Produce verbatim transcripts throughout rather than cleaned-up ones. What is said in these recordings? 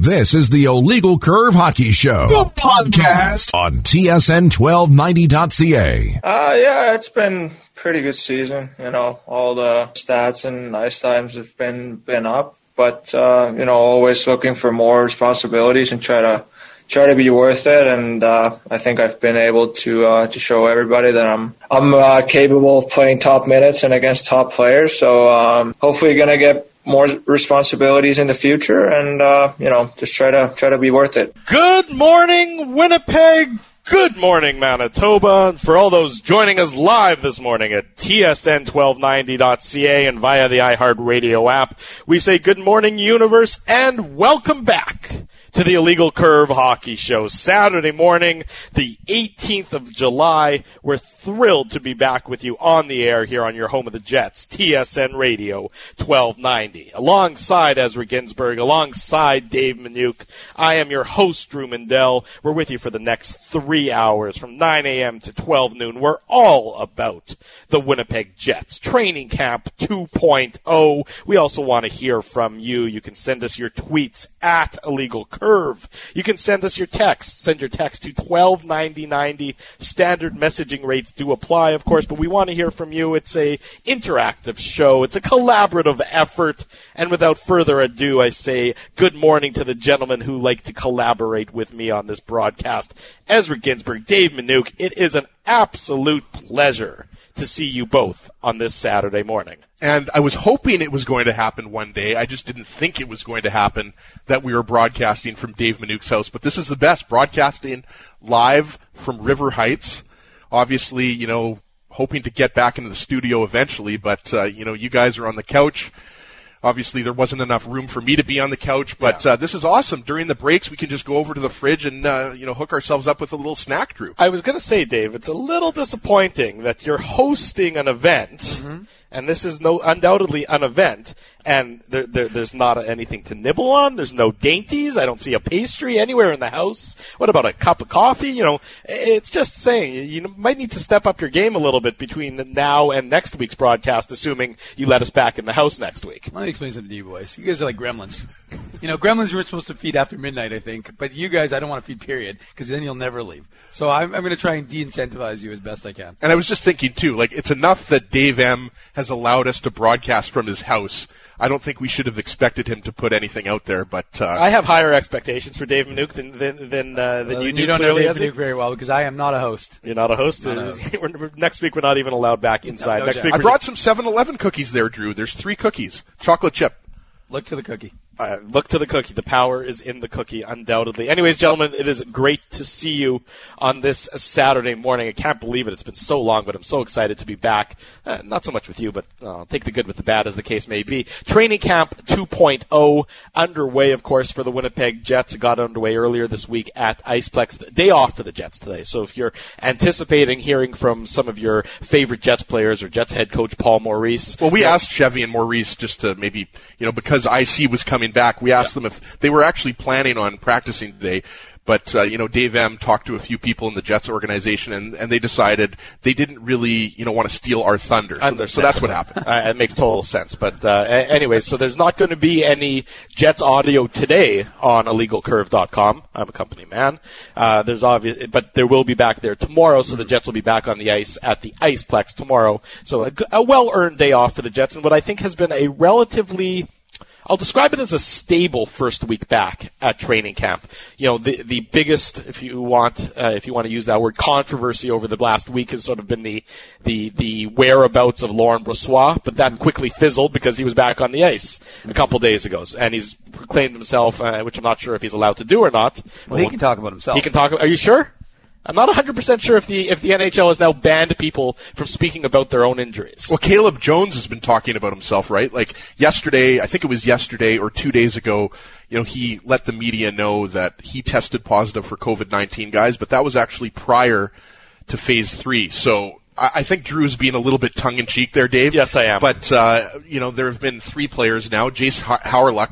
This is the Illegal Curve Hockey Show, the podcast on T S N twelve ninety dot C A. Uh, yeah, it's been pretty good season. You know, all the stats and ice times have been been up, but uh, you know, always looking for more responsibilities and try to try to be worth it. And uh, I think I've been able to uh, to show everybody that I'm I'm uh, capable of playing top minutes and against top players. So um, hopefully, gonna get more responsibilities in the future, and uh, you know, just try to try to be worth it. Good morning, Winnipeg. Good morning, Manitoba. For all those joining us live this morning at T S N twelve ninety dot C A and via the iHeartRadio app, we say good morning, universe, and welcome back to the Illegal Curve Hockey Show. Saturday morning, the eighteenth of July. We're thrilled to be back with you on the air here on your home of the Jets, T S N Radio twelve ninety. Alongside Ezra Ginsburg, alongside Dave Minuk, I am your host, Drew Mandel. We're with you for the next three hours from nine a.m. to twelve noon. We're all about the Winnipeg Jets. Training Camp two point oh. We also want to hear from you. You can send us your tweets at Illegal Curve. You can send us your text. Send your text to twelve ninety ninety. Standard messaging rates do apply, of course, but we want to hear from you. It's a interactive show. It's a collaborative effort. And without further ado, I say good morning to the gentlemen who like to collaborate with me on this broadcast. Ezra Ginsburg, Dave Minuk, it is an absolute pleasure to see you both on this Saturday morning. And I was hoping it was going to happen one day. I just didn't think it was going to happen that we were broadcasting from Dave Minuk's house. But this is the best, broadcasting live from River Heights. Obviously, you know, hoping to get back into the studio eventually, but, uh, you know, you guys are on the couch. Obviously, there wasn't enough room for me to be on the couch, but yeah. uh, this is awesome. During the breaks, we can just go over to the fridge and, uh, you know, hook ourselves up with a little snack, Drew. I was going to say, Dave, it's a little disappointing that you're hosting an event, mm-hmm. and this is no undoubtedly an event, and there, there, there's not anything to nibble on. There's no dainties. I don't see a pastry anywhere in the house. What about a cup of coffee? You know, it's just saying you might need to step up your game a little bit between now and next week's broadcast, assuming you let us back in the house next week. Let me explain something to you boys. You guys are like gremlins. You know, gremlins weren't supposed to feed after midnight, I think, but you guys I don't want to feed, period, because then you'll never leave. So I'm, I'm going to try and de-incentivize you as best I can. And I was just thinking, too, like it's enough that Dave M. has allowed us to broadcast from his house. I don't think we should have expected him to put anything out there, but uh, I have higher expectations for Dave Minuk than than than, uh, than well, you do. You don't clearly, know Dave Minuk very well because I am not a host. You're not a host. Not a host. we're, we're, next week we're not even allowed back inside. No, no next doubt. week I brought some seven eleven cookies there, Drew. There's three cookies, chocolate chip. Look to the cookie. Uh, look to the cookie. The power is in the cookie, undoubtedly. Anyways, gentlemen, it is great to see you on this Saturday morning. I can't believe it. It's been so long, but I'm so excited to be back. Uh, not so much with you, but uh, I'll take the good with the bad, as the case may be. Training Camp two point oh underway, of course, for the Winnipeg Jets. It got underway earlier this week at Iceplex. Day off for the Jets today. So if you're anticipating hearing from some of your favorite Jets players or Jets head coach Paul Maurice. Well, we asked Chevy and Maurice just to maybe, you know, because I C was coming back, we asked yeah. them if they were actually planning on practicing today. But, uh, you know, Dave M. talked to a few people in the Jets organization, and, and they decided they didn't really, you know, want to steal our thunder. So, so that's what happened. Uh, it makes total sense. But uh, anyways, so there's not going to be any Jets audio today on illegal curve dot com. I'm a company man. Uh, there's obvious, but there will be back there tomorrow, so the Jets will be back on the ice at the Iceplex tomorrow. So a, a well-earned day off for the Jets, and what I think has been a relatively I'll describe it as a stable first week back at training camp. You know, the the biggest, if you want, uh, if you want to use that word, controversy over the last week has sort of been the the the whereabouts of Laurent Brossoit, but that quickly fizzled because he was back on the ice a couple days ago, and he's proclaimed himself, uh, which I'm not sure if he's allowed to do or not. Well, he can talk about himself. He can talk. Are you sure? I'm not one hundred percent sure if the if the N H L has now banned people from speaking about their own injuries. Well, Caleb Jones has been talking about himself, right? Like yesterday, I think it was yesterday or two days ago, you know, he let the media know that he tested positive for COVID nineteen, guys, but that was actually prior to phase three. So I think Drew's being a little bit tongue-in-cheek there, Dave. Yes, I am. But, uh, you know, there have been three players now. Jace Hawryluk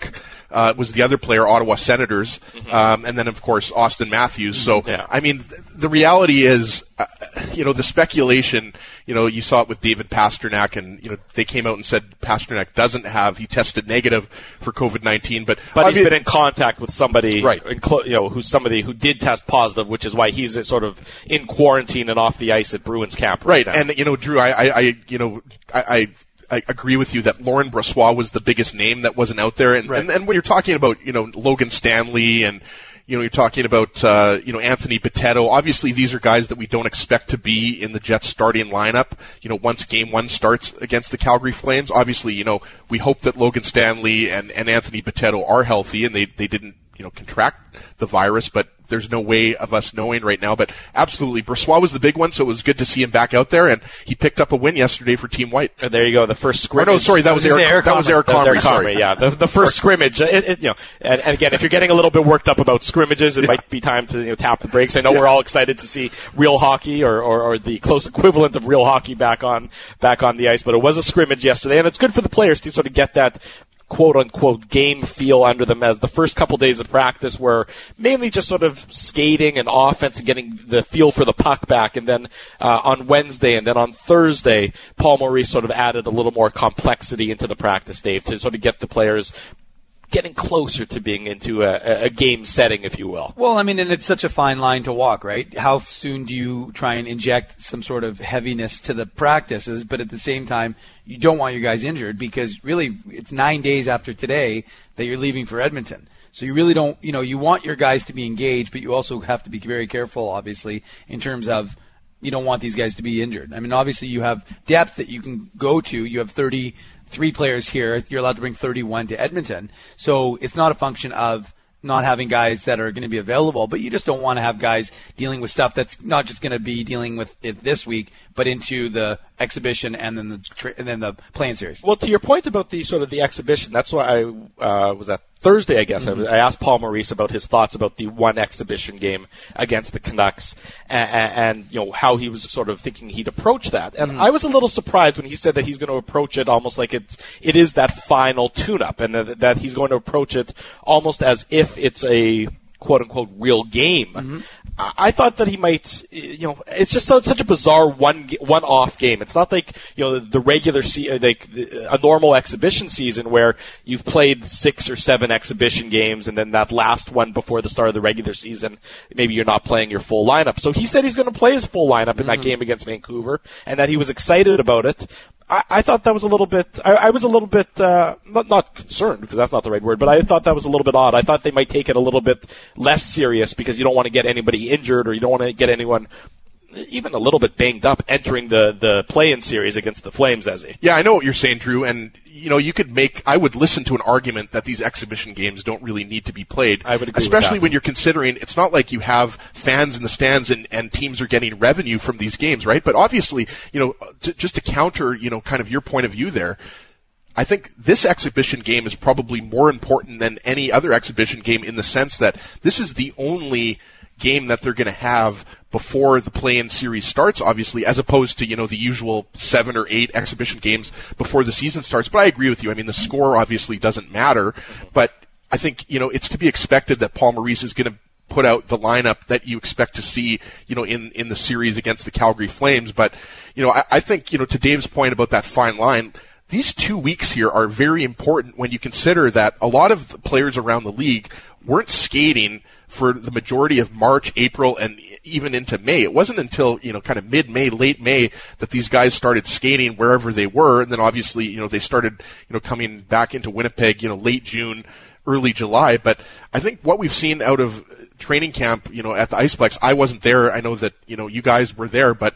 uh, was the other player, Ottawa Senators, mm-hmm. um, and then of course Austin Matthews. So yeah. I mean, th- the reality is, uh, you know, the speculation. You know, you saw it with David Pastrnak, and you know they came out and said Pastrnak doesn't have. He tested negative for COVID nineteen, but but obvi- he's been in contact with somebody, right? In clo- you know, who's somebody who did test positive, which is why he's sort of in quarantine and off the ice at Bruins camp. Right, right. And you know, Drew, I, I, I you know, I. I I agree with you that Laurent Brossoit was the biggest name that wasn't out there. And, right. and, and when you're talking about, you know, Logan Stanley and, you know, you're talking about, uh, you know, Anthony Bitetto, obviously these are guys that we don't expect to be in the Jets starting lineup, you know, once game one starts against the Calgary Flames. Obviously, you know, we hope that Logan Stanley and, and Anthony Bitetto are healthy and they, they didn't, you know, contract the virus, but there's no way of us knowing right now. But absolutely, Brossoit was the big one, so it was good to see him back out there, and he picked up a win yesterday for Team White. And there you go, the first scrimmage. Oh, no, sorry, that was Eric. Eric that was Eric Comrie. Eric Comrie, yeah, the, the first scrimmage. It, it, you know, and, and again, if you're getting a little bit worked up about scrimmages, it yeah. might be time to you know tap the brakes. I know yeah. we're all excited to see real hockey or, or, or the close equivalent of real hockey back on back on the ice, but it was a scrimmage yesterday, and it's good for the players to sort of get that quote-unquote game feel under them, as the first couple days of practice were mainly just sort of skating and offense and getting the feel for the puck back. And then uh, on Wednesday and then on Thursday, Paul Maurice sort of added a little more complexity into the practice, Dave, to sort of get the players getting closer to being into a, a game setting, if you will. Well, I mean, and it's such a fine line to walk, right? How soon do you try and inject some sort of heaviness to the practices, but at the same time, you don't want your guys injured, because really it's nine days after today that you're leaving for Edmonton. So you really don't, you know, you want your guys to be engaged, but you also have to be very careful, obviously, in terms of you don't want these guys to be injured. I mean, obviously you have depth that you can go to. You have thirty-three players here. You're allowed to bring thirty-one to Edmonton. So it's not a function of not having guys that are going to be available, but you just don't want to have guys dealing with stuff that's not just going to be dealing with it this week, but into the exhibition and then the tra- and then the playing series. Well, to your point about the sort of the exhibition, that's why I uh, was at Thursday, I guess. Mm-hmm. I, I asked Paul Maurice about his thoughts about the one exhibition game against the Canucks and, and, and you know how he was sort of thinking he'd approach that. And mm-hmm. I was a little surprised when he said that he's going to approach it almost like it's it is that final tune-up, and that, that he's going to approach it almost as if it's a quote-unquote real game. Mm-hmm. I thought that he might, you know, it's just so, such a bizarre one one off game. It's not like you know the regular se- like a normal exhibition season where you've played six or seven exhibition games and then that last one before the start of the regular season, maybe you're not playing your full lineup. So he said he's going to play his full lineup in mm-hmm. that game against Vancouver, and that he was excited about it. I, I thought that was a little bit. I, I was a little bit uh, not not concerned, because that's not the right word, but I thought that was a little bit odd. I thought they might take it a little bit less serious because you don't want to get anybody injured, or you don't want to get anyone even a little bit banged up entering the the play-in series against the Flames, Ezzy. Yeah, I know what you're saying, Drew, and you know you could make. I would listen to an argument that these exhibition games don't really need to be played. I would agree, especially with that. when you're considering it's not like you have fans in the stands and, and teams are getting revenue from these games, right? But obviously, you know, to, just to counter, you know, kind of your point of view there. I think this exhibition game is probably more important than any other exhibition game in the sense that this is the only game that they're going to have before the play-in series starts, obviously, as opposed to, you know, the usual seven or eight exhibition games before the season starts. But I agree with you. I mean, the score obviously doesn't matter, but I think, you know, it's to be expected that Paul Maurice is going to put out the lineup that you expect to see, you know, in, in the series against the Calgary Flames. But, you know, I, I think, you know, to Dave's point about that fine line, these two weeks here are very important when you consider that a lot of the players around the league weren't skating for the majority of March, April, and even into May. It wasn't until, you know, kind of mid-May, late May that these guys started skating wherever they were. And then obviously, you know, they started, you know, coming back into Winnipeg, you know, late June, early July. But I think what we've seen out of training camp, you know, at the Iceplex, I wasn't there. I know that, you know, you guys were there, but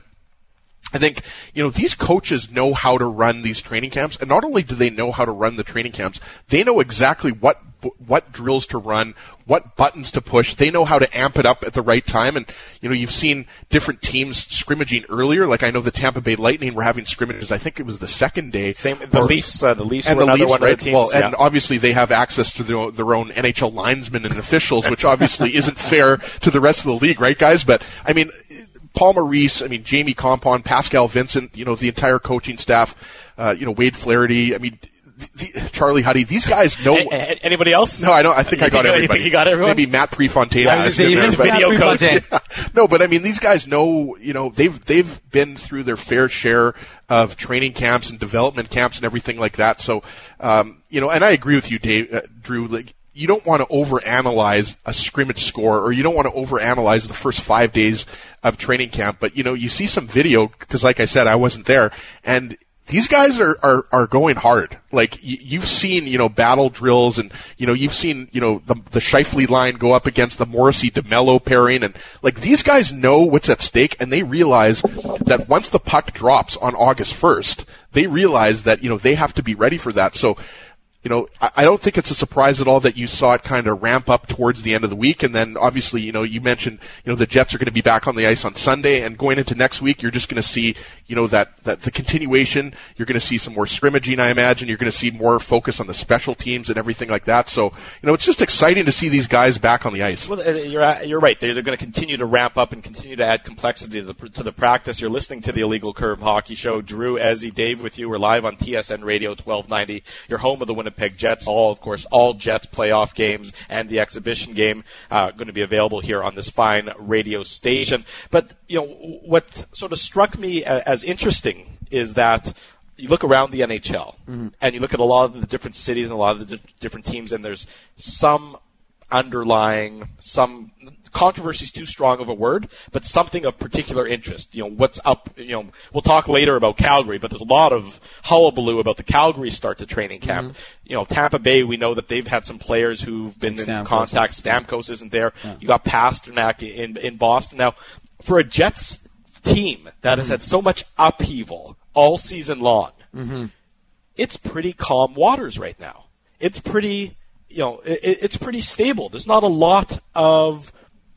I think, you know, these coaches know how to run these training camps, and not only do they know how to run the training camps, they know exactly what what drills to run, what buttons to push. They know how to amp it up at the right time. And, you know, you've seen different teams scrimmaging earlier. Like I know the Tampa Bay Lightning were having scrimmages, I think it was the second day. Same, the or, Leafs, uh, the Leafs and were the another Leafs, one right? of the teams. Well, yeah. And obviously they have access to their, their own N H L linesmen and officials, which obviously isn't fair to the rest of the league, right, guys? But, I mean, Paul Maurice, I mean, Jamie Compon, Pascal Vincent, you know, the entire coaching staff, uh, you know, Wade Flaherty. I mean, the, Charlie Huddy, these guys know. A- anybody else? No, I don't. I think I got you everybody. Think you got everyone? Maybe Matt Prefontaine. I was in there, but- video coach. Yeah. No, but I mean, these guys know. You know, they've they've been through their fair share of training camps and development camps and everything like that. So, um, you know, and I agree with you, Dave, uh, Drew. Like, you don't want to overanalyze a scrimmage score, or you don't want to overanalyze the first five days of training camp. But, you know, you see some video, because like I said, I wasn't there, and these guys are, are, are going hard. Like, y- you've seen, you know, battle drills, and, you know, you've seen, you know, the, the Scheifele line go up against the Morrissey-DeMello pairing, and, like, these guys know what's at stake, and they realize that once the puck drops on August first, they realize that, you know, they have to be ready for that. So, you know, I don't think it's a surprise at all that you saw it kind of ramp up towards the end of the week. And then obviously, you know, you mentioned, you know, the Jets are going to be back on the ice on Sunday, and going into next week, you're just going to see, you know, that, that the continuation. You're going to see some more scrimmaging, I imagine. You're going to see more focus on the special teams and everything like that. So, you know, it's just exciting to see these guys back on the ice. Well, you're, you're right. They're, they're going to continue to ramp up and continue to add complexity to the, to the practice. You're listening to the Illegal Curve Hockey Show. Drew, Ezzy, Dave with you. We're live on T S N Radio twelve ninety, your home of the Winnipeg Jets. All, of course, all Jets playoff games and the exhibition game uh, going to be available here on this fine radio station. But, you know, what sort of struck me as interesting is that you look around the N H L mm-hmm. and you look at a lot of the different cities and a lot of the di- different teams, and there's some underlying, some controversy is too strong of a word, but something of particular interest. You know, what's up, you know, we'll talk later about Calgary, but there's a lot of hullabaloo about the Calgary start to training camp. Mm-hmm. You know, Tampa Bay, we know that they've had some players who've been in Stamkos contact. Stamkos isn't there. Yeah. You got Pasternak in, in Boston. Now, for a Jets team that mm-hmm. has had so much upheaval all season long, mm-hmm. it's pretty calm waters right now. It's pretty, you know, it, it's pretty stable. There's not a lot of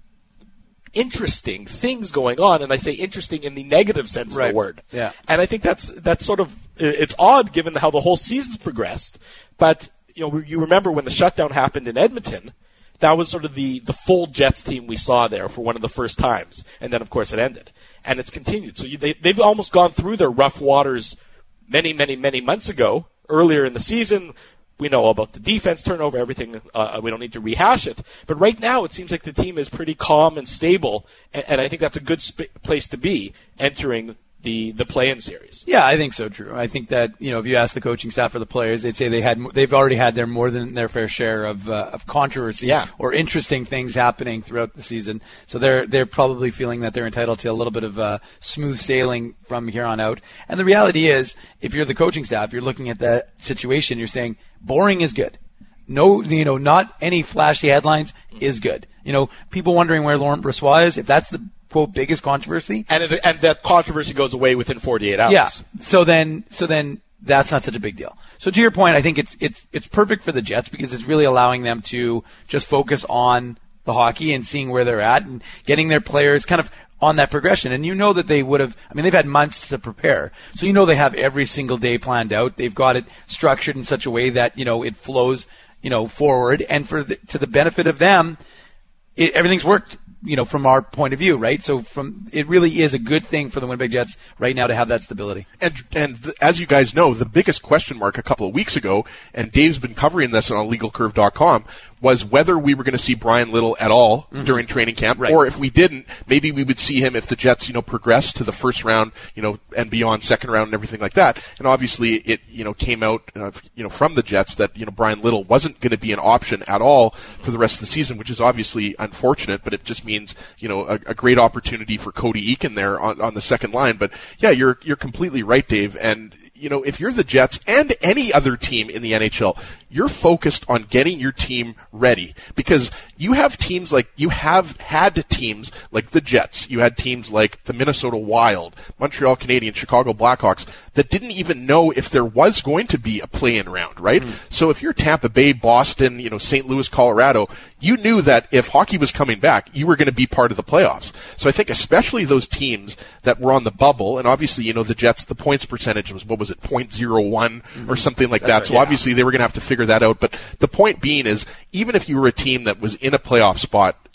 interesting things going on, and I say interesting in the negative sense right. of the word. Yeah. And I think that's that's sort of, it's odd given how the whole season's progressed. But you know, you remember when the shutdown happened in Edmonton, that was sort of the the full Jets team we saw there for one of the first times, and then of course it ended, and it's continued. So you, they they've almost gone through their rough waters many many many months ago, earlier in the season. We know about the defense turnover, everything. Uh, we don't need to rehash it. But right now, it seems like the team is pretty calm and stable, and, and I think that's a good sp- place to be entering the the play-in series. Yeah, I think so, Drew. I think that, you know, if you ask the coaching staff or the players, they'd say they had they've already had their more than their fair share of uh, of controversy yeah. or interesting things happening throughout the season. So they're they're probably feeling that they're entitled to a little bit of uh, smooth sailing from here on out. And the reality is, if you're the coaching staff, you're looking at that situation, you're saying boring is good. No, you know, not any flashy headlines is good. You know, people wondering where Laurent Brossoit is, if that's the quote biggest controversy, and it, and that controversy goes away within forty-eight hours. Yeah. So then, so then that's not such a big deal. So to your point, I think it's it's it's perfect for the Jets because it's really allowing them to just focus on the hockey and seeing where they're at and getting their players kind of on that progression. And you know that they would have, I mean, they've had months to prepare. So you know they have every single day planned out. They've got it structured in such a way that, you know, it flows, you know, forward. And for the, to the benefit of them, it, everything's worked, you know, from our point of view, right? So from it really is a good thing for the Winnipeg Jets right now to have that stability. And and th- as you guys know, the biggest question mark a couple of weeks ago, and Dave's been covering this on legal curve dot com, was whether we were going to see Brian Little at all mm-hmm. during training camp, right. or if we didn't, maybe we would see him if the Jets, you know, progress to the first round, you know, and beyond, second round and everything like that. And obviously it, you know, came out, uh, you know, from the Jets that, you know, Brian Little wasn't going to be an option at all for the rest of the season, which is obviously unfortunate, but it just means, you know, a, a great opportunity for Cody Eakin there on, on the second line. But yeah, you're, you're completely right, Dave. And, you know, if you're the Jets and any other team in the N H L, you're focused on getting your team ready because you have teams like, you have had teams like the Jets. You had teams like the Minnesota Wild, Montreal Canadiens, Chicago Blackhawks that didn't even know if there was going to be a play-in round, right? Mm. So if you're Tampa Bay, Boston, you know, Saint Louis, Colorado, you knew that if hockey was coming back, you were going to be part of the playoffs. So I think especially those teams that were on the bubble, and obviously, you know, the Jets, the points percentage was, what was it, point zero one mm-hmm. or something like That's that. right, so yeah. obviously they were going to have to figure that out. But the point being is, even if you were a team that was in a playoff spot,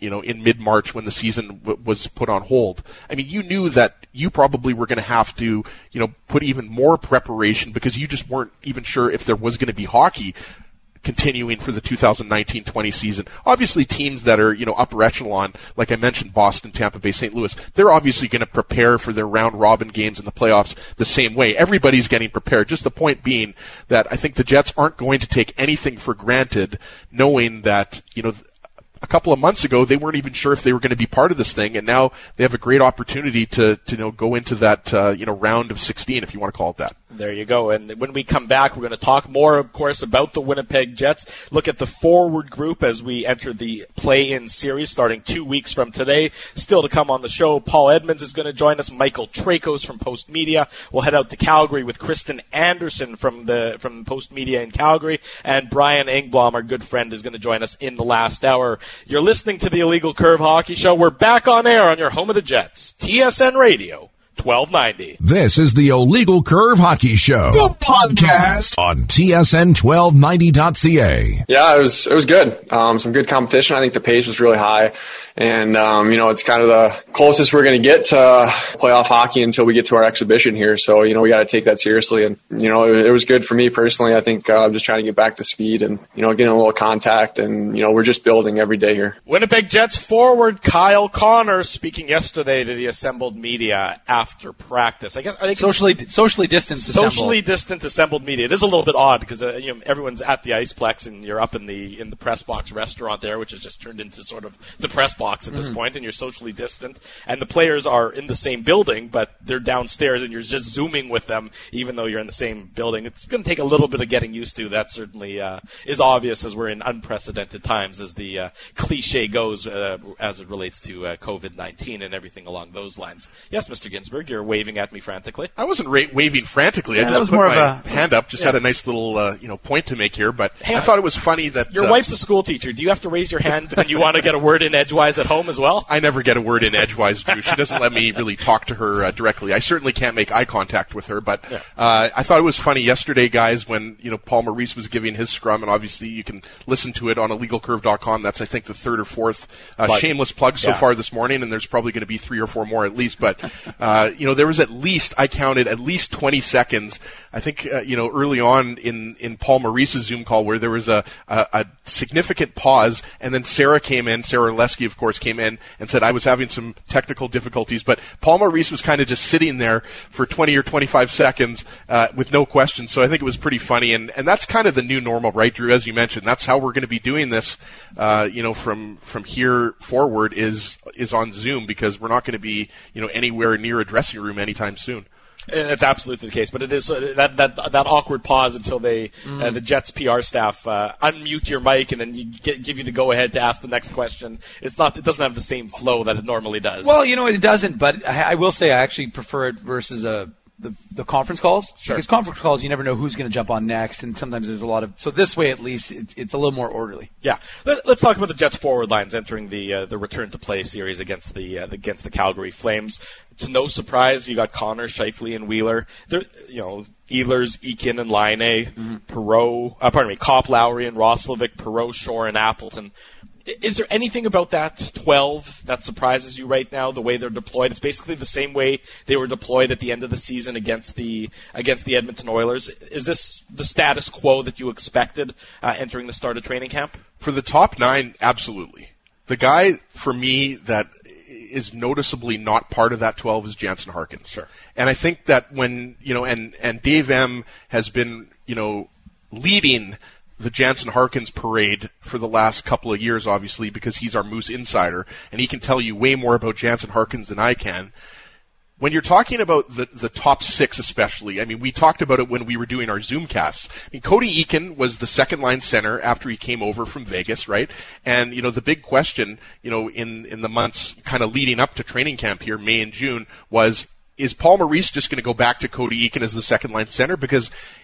you know, in mid-March when the season w- was put on hold. I mean, you knew that you probably were going to have to, you know, put even more preparation because you just weren't even sure if there was going to be hockey continuing for the two thousand nineteen twenty season. Obviously, teams that are, you know, upper echelon, like I mentioned, Boston, Tampa Bay, Saint Louis, they're obviously going to prepare for their round-robin games in the playoffs the same way. Everybody's getting prepared. Just the point being that I think the Jets aren't going to take anything for granted, knowing that, you know, a couple of months ago, they weren't even sure if they were going to be part of this thing, and now they have a great opportunity to, to you know, go into that, uh, you know, round of sixteen, if you want to call it that. There you go. And when we come back, we're going to talk more, of course, about the Winnipeg Jets, look at the forward group as we enter the play-in series starting two weeks from today. Still to come on the show, Paul Edmonds is going to join us, Michael Trakos from Post Media. We'll head out to Calgary with Kristen Anderson from the from Post Media in Calgary, and Brian Engblom, our good friend, is going to join us in the last hour. You're listening to the Illegal Curve Hockey Show. We're back on air on your home of the Jets, T S N Radio. twelve ninety. This is the Illegal Curve Hockey Show, the podcast on T S N twelve ninety dot C A. Yeah, it was it was good. Um, some good competition. I think the pace was really high, and um, you know, it's kind of the closest we're going to get to playoff hockey until we get to our exhibition here. So you know, we got to take that seriously, and you know, it, it was good for me personally. I think uh, I'm just trying to get back to speed and you know, getting a little contact, and you know, we're just building every day here. Winnipeg Jets forward Kyle Connor speaking yesterday to the assembled media after practice. I guess I think socially socially distanced socially assembled. distant assembled media. It is a little bit odd because uh, you know, everyone's at the Iceplex and you're up in the in the press box restaurant there, which has just turned into sort of the press box at this mm-hmm. point, and you're socially distant. And the players are in the same building, but they're downstairs, and you're just zooming with them, even though you're in the same building. It's going to take a little bit of getting used to. That certainly uh, is obvious as we're in unprecedented times, as the uh, cliche goes, uh, as it relates to uh, COVID nineteen and everything along those lines. Yes, Mister Ginsberg, you're waving at me frantically. I wasn't ra- waving frantically. Yeah, I just was put more my of a, hand up. Just yeah. had a nice little uh, you know point to make here, but hey, I thought it was funny that your uh, wife's a school teacher. Do you have to raise your hand when you want to get a word in edgewise at home as well? I never get a word in edgewise, Drew. She doesn't let me really talk to her uh, directly. I certainly can't make eye contact with her, but yeah. uh, I thought it was funny yesterday, guys, when you know Paul Maurice was giving his scrum, and obviously you can listen to it on illegal curve dot com. That's I think the third or fourth uh, plug. shameless plug so yeah. far this morning, and there's probably going to be three or four more at least. But uh, you know there was at least I counted at least twenty seconds. I think uh, you know early on in in Paul Maurice's Zoom call where there was a, a a significant pause, and then Sarah came in. Sarah Lesky, of course, came in and said I was having some technical difficulties, but Paul Maurice was kind of just sitting there for twenty or twenty-five seconds uh, with no questions. So I think it was pretty funny, and and that's kind of the new normal, right, Drew? As you mentioned, that's how we're going to be doing this. Uh, you know, from from here forward is is on Zoom because we're not going to be you know anywhere near a dressing room anytime soon. It's absolutely the case, but it is uh, that that that awkward pause until they mm. uh, the Jets P R staff uh, unmute your mic and then you get, give you the go ahead to ask the next question. It's not it doesn't have the same flow that it normally does. Well, you know it doesn't, but I, I will say I actually prefer it versus a. The, the conference calls? Sure. Because conference calls, you never know who's going to jump on next, and sometimes there's a lot of... So this way, at least, it, it's a little more orderly. Yeah. Let, let's talk about the Jets' forward lines entering the uh, the return-to-play series against the, uh, against the Calgary Flames. To no surprise, you got Connor, Scheifele, and Wheeler. They're, you know, Ehlers, Eakin, and Laine, mm-hmm. Perreault... Uh, pardon me, Kopp, Lowry, and Roslovic, Perreault, Shore, and Appleton. Is there anything about that twelve that surprises you right now, the way they're deployed? It's basically the same way they were deployed at the end of the season against the against the Edmonton Oilers. Is this the status quo that you expected uh, entering the start of training camp? For the top nine, absolutely. The guy, for me, that is noticeably not part of that twelve is Jansen Harkins. Sure. And I think that when, you know, and, and Dave M has been, you know, leading the Jansen Harkins parade for the last couple of years, obviously, because he's our Moose insider, and he can tell you way more about Jansen Harkins than I can. When you're talking about the, the top six especially, I mean, we talked about it when we were doing our Zoomcasts. I mean, Cody Eakin was the second-line center after he came over from Vegas, right? And, you know, the big question, you know, in, in the months kind of leading up to training camp here, May and June, was, is Paul Maurice just going to go back to Cody Eakin as the second-line center? Because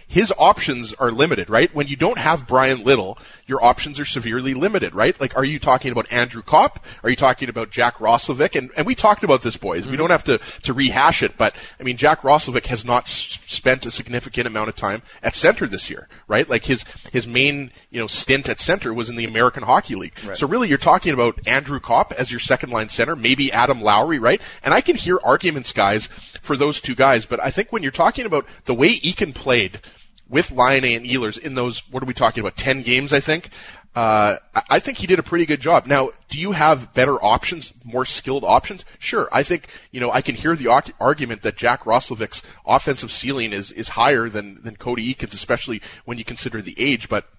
his options are limited, right? When you don't have Brian Little, your options are severely limited, right? Like, are you talking about Andrew Kopp? Are you talking about Jack Roslovic? And, and we talked about this, boys. Mm-hmm. We don't have to, to rehash it, but, I mean, Jack Roslovic has not s- spent a significant amount of time at center this year, right? Like, his, his main, you know, stint at center was in the American Hockey League. Right. So really, you're talking about Andrew Kopp as your second line center, maybe Adam Lowry, right? And I can hear arguments, guys, for those two guys, but I think when you're talking about the way Eakin played with Laine and Ehlers in those, what are we talking about, ten games, I think, uh, I think he did a pretty good job. Now, do you have better options, more skilled options? Sure. I think, you know, I can hear the ar- argument that Jack Roslovic's offensive ceiling is, is higher than, than Cody Eakin's, especially when you consider the age, but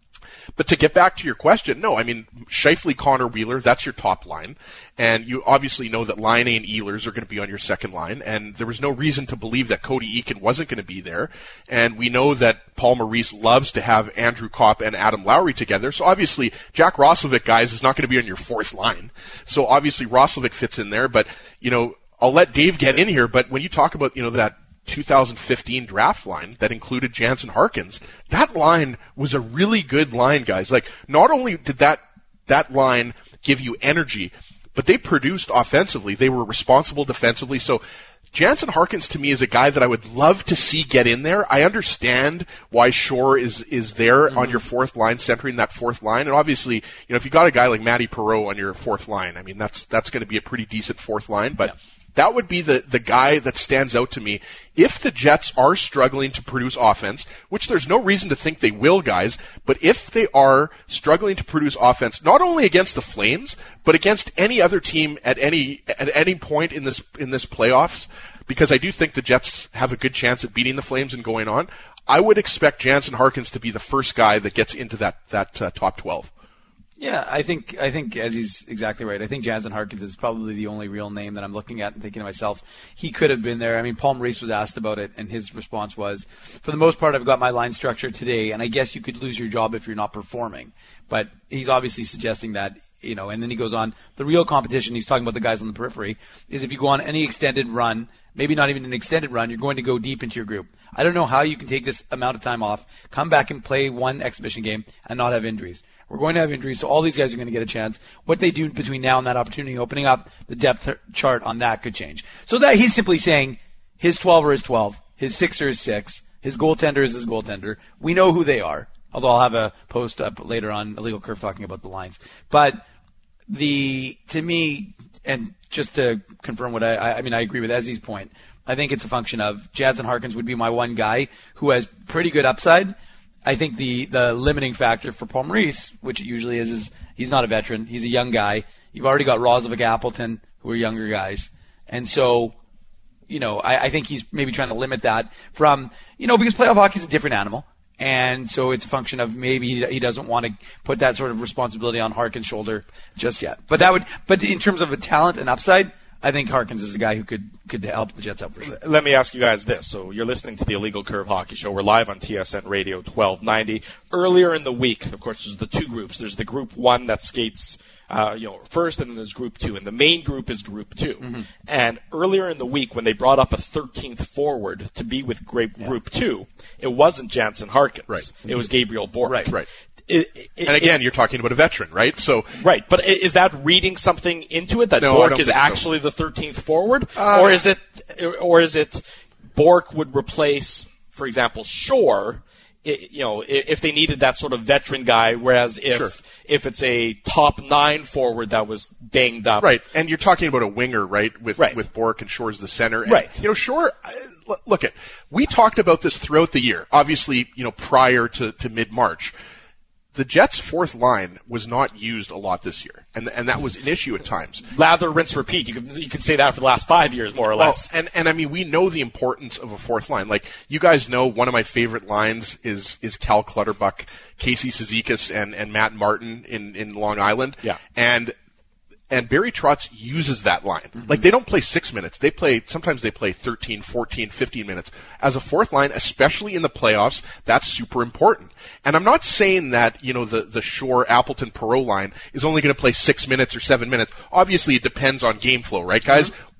But to get back to your question, no, I mean, Scheifele, Connor, Wheeler, that's your top line. And you obviously know that Laine and Ehlers are going to be on your second line. And there was no reason to believe that Cody Eakin wasn't going to be there. And we know that Paul Maurice loves to have Andrew Kopp and Adam Lowry together. So obviously, Jack Roslovic, guys, is not going to be on your fourth line. So obviously, Roslovic fits in there. But, you know, I'll let Dave get in here. But when you talk about, you know, that two thousand fifteen draft line that included Jansen Harkins, that line was a really good line, guys. Like, not only did that that line give you energy, but they produced offensively. They were responsible defensively. So Jansen Harkins, to me, is a guy that I would love to see get in there. I understand why Shore is is there mm-hmm. on your fourth line, centering that fourth line. And obviously, you know, if you got a guy like Matty Perreault on your fourth line, I mean, that's that's going to be a pretty decent fourth line. But yeah. That would be the, the guy that stands out to me. If the Jets are struggling to produce offense, which there's no reason to think they will, guys, but if they are struggling to produce offense, not only against the Flames, but against any other team at any at any point in this in this playoffs, because I do think the Jets have a good chance at beating the Flames and going on, I would expect Jansen Harkins to be the first guy that gets into that that uh, top twelve. Yeah, I think I think as he's exactly right. I think Jansen Harkins is probably the only real name that I'm looking at and thinking to myself, he could have been there. I mean, Paul Maurice was asked about it, and his response was, for the most part, I've got my line structure today, and I guess you could lose your job if you're not performing. But he's obviously suggesting that, you know, and then he goes on, the real competition, he's talking about the guys on the periphery, is if you go on any extended run, maybe not even an extended run, you're going to go deep into your group. I don't know how you can take this amount of time off, come back and play one exhibition game, and not have injuries. We're going to have injuries, so all these guys are going to get a chance. What they do between now and that opportunity opening up, the depth chart on that could change. So that he's simply saying his twelve or his twelve, his six or his six, his goaltender is his goaltender. We know who they are, although I'll have a post up later on Illegal Curve talking about the lines. But the to me, and just to confirm what I, I mean, I agree with Ezzy's point, I think it's a function of Jansen Harkins would be my one guy who has pretty good upside. I think the, the limiting factor for Paul Maurice, which it usually is, is he's not a veteran. He's a young guy. You've already got Roslovic, Appleton, who are younger guys. And so, you know, I, I think he's maybe trying to limit that from, you know, because playoff hockey is a different animal. And so it's a function of maybe he, he doesn't want to put that sort of responsibility on Harkins' shoulder just yet. But that would, but in terms of a talent and upside, I think Harkins is a guy who could, could help the Jets out for sure. Let me ask you guys this. So you're listening to the Illegal Curve Hockey Show. We're live on T S N Radio twelve ninety. Earlier in the week, of course, there's the two groups. There's the group one that skates, uh, you know, first, and then there's group two. And the main group is group two. Mm-hmm. And earlier in the week, when they brought up a thirteenth forward to be with group, yeah. group two, it wasn't Jansen Harkins. Right. It was Gabriel Bourque. Right, right. It, it, and again, it, you're talking about a veteran, right? So right, but is that reading something into it that no, Bourque is actually so. the thirteenth forward, uh, or is it, or is it Bourque would replace, for example, Shore? It, you know, if they needed that sort of veteran guy, whereas if sure. if it's a top nine forward that was banged up, right? And you're talking about a winger, right? With right. with Bourque and Shore's the center, and, right? You know, Shore. Look at we talked about this throughout the year. Obviously, you know, prior to to mid March. The Jets' fourth line was not used a lot this year, and and that was an issue at times. Lather, rinse, repeat. You can you can say that for the last five years, more or less. Well, and and I mean, we know the importance of a fourth line. Like you guys know, one of my favorite lines is is Cal Clutterbuck, Casey Cizikas, and and Matt Martin in in Long Island. Yeah, and. And Barry Trotz uses that line. Mm-hmm. Like, they don't play six minutes. They play, sometimes they play thirteen, fourteen, fifteen minutes. As a fourth line, especially in the playoffs, that's super important. And I'm not saying that, you know, the, the Shore, Appleton, Perreault line is only going to play six minutes or seven minutes. Obviously, it depends on game flow, right, guys? Mm-hmm.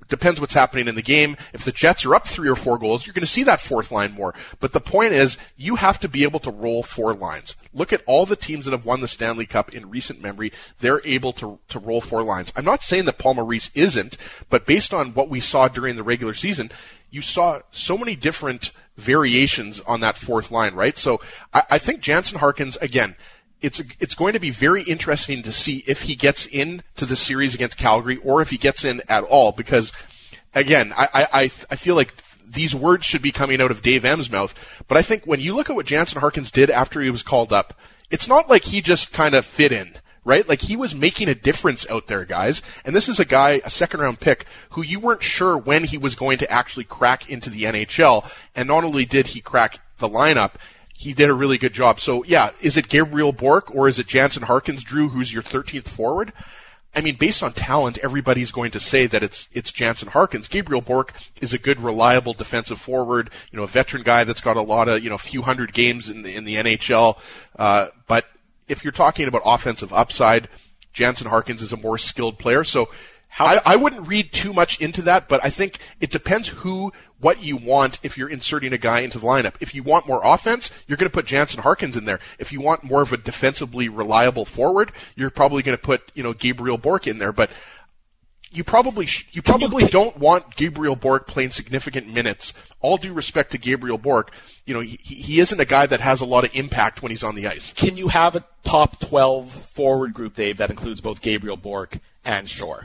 depends what's happening in the game. If the Jets are up three or four goals, you're going to see that fourth line more. But the point is, you have to be able to roll four lines. Look at all the teams that have won the Stanley Cup in recent memory. They're able to, to roll four lines. I'm not saying that Paul Maurice isn't, but based on what we saw during the regular season, you saw so many different variations on that fourth line, right? So I, I think Jansen Harkins, again, It's it's going to be very interesting to see if he gets into the series against Calgary or if he gets in at all. Because, again, I I, I feel like these words should be coming out of Dave M's mouth. But I think when you look at what Jansen Harkins did after he was called up, it's not like he just kind of fit in, right? Like he was making a difference out there, guys. And this is a guy, a second round pick, who you weren't sure when he was going to actually crack into the N H L. And not only did he crack the lineup, he did a really good job. So, yeah, is it Gabriel Bourque or is it Jansen Harkins, Drew, who's your thirteenth forward? I mean, based on talent, everybody's going to say that it's it's Jansen Harkins. Gabriel Bourque is a good, reliable defensive forward, you know, a veteran guy that's got a lot of, you know, a few hundred games in the, in the N H L. Uh, but if you're talking about offensive upside, Jansen Harkins is a more skilled player. So How, I, I wouldn't read too much into that, but I think it depends who, what you want if you're inserting a guy into the lineup. If you want more offense, you're going to put Jansen Harkins in there. If you want more of a defensively reliable forward, you're probably going to put, you know, Gabriel Bourque in there. But you probably sh- you probably don't want Gabriel Bourque playing significant minutes. All due respect to Gabriel Bourque, you know, he, he isn't a guy that has a lot of impact when he's on the ice. Can you have a top twelve forward group, Dave, that includes both Gabriel Bourque and Shore?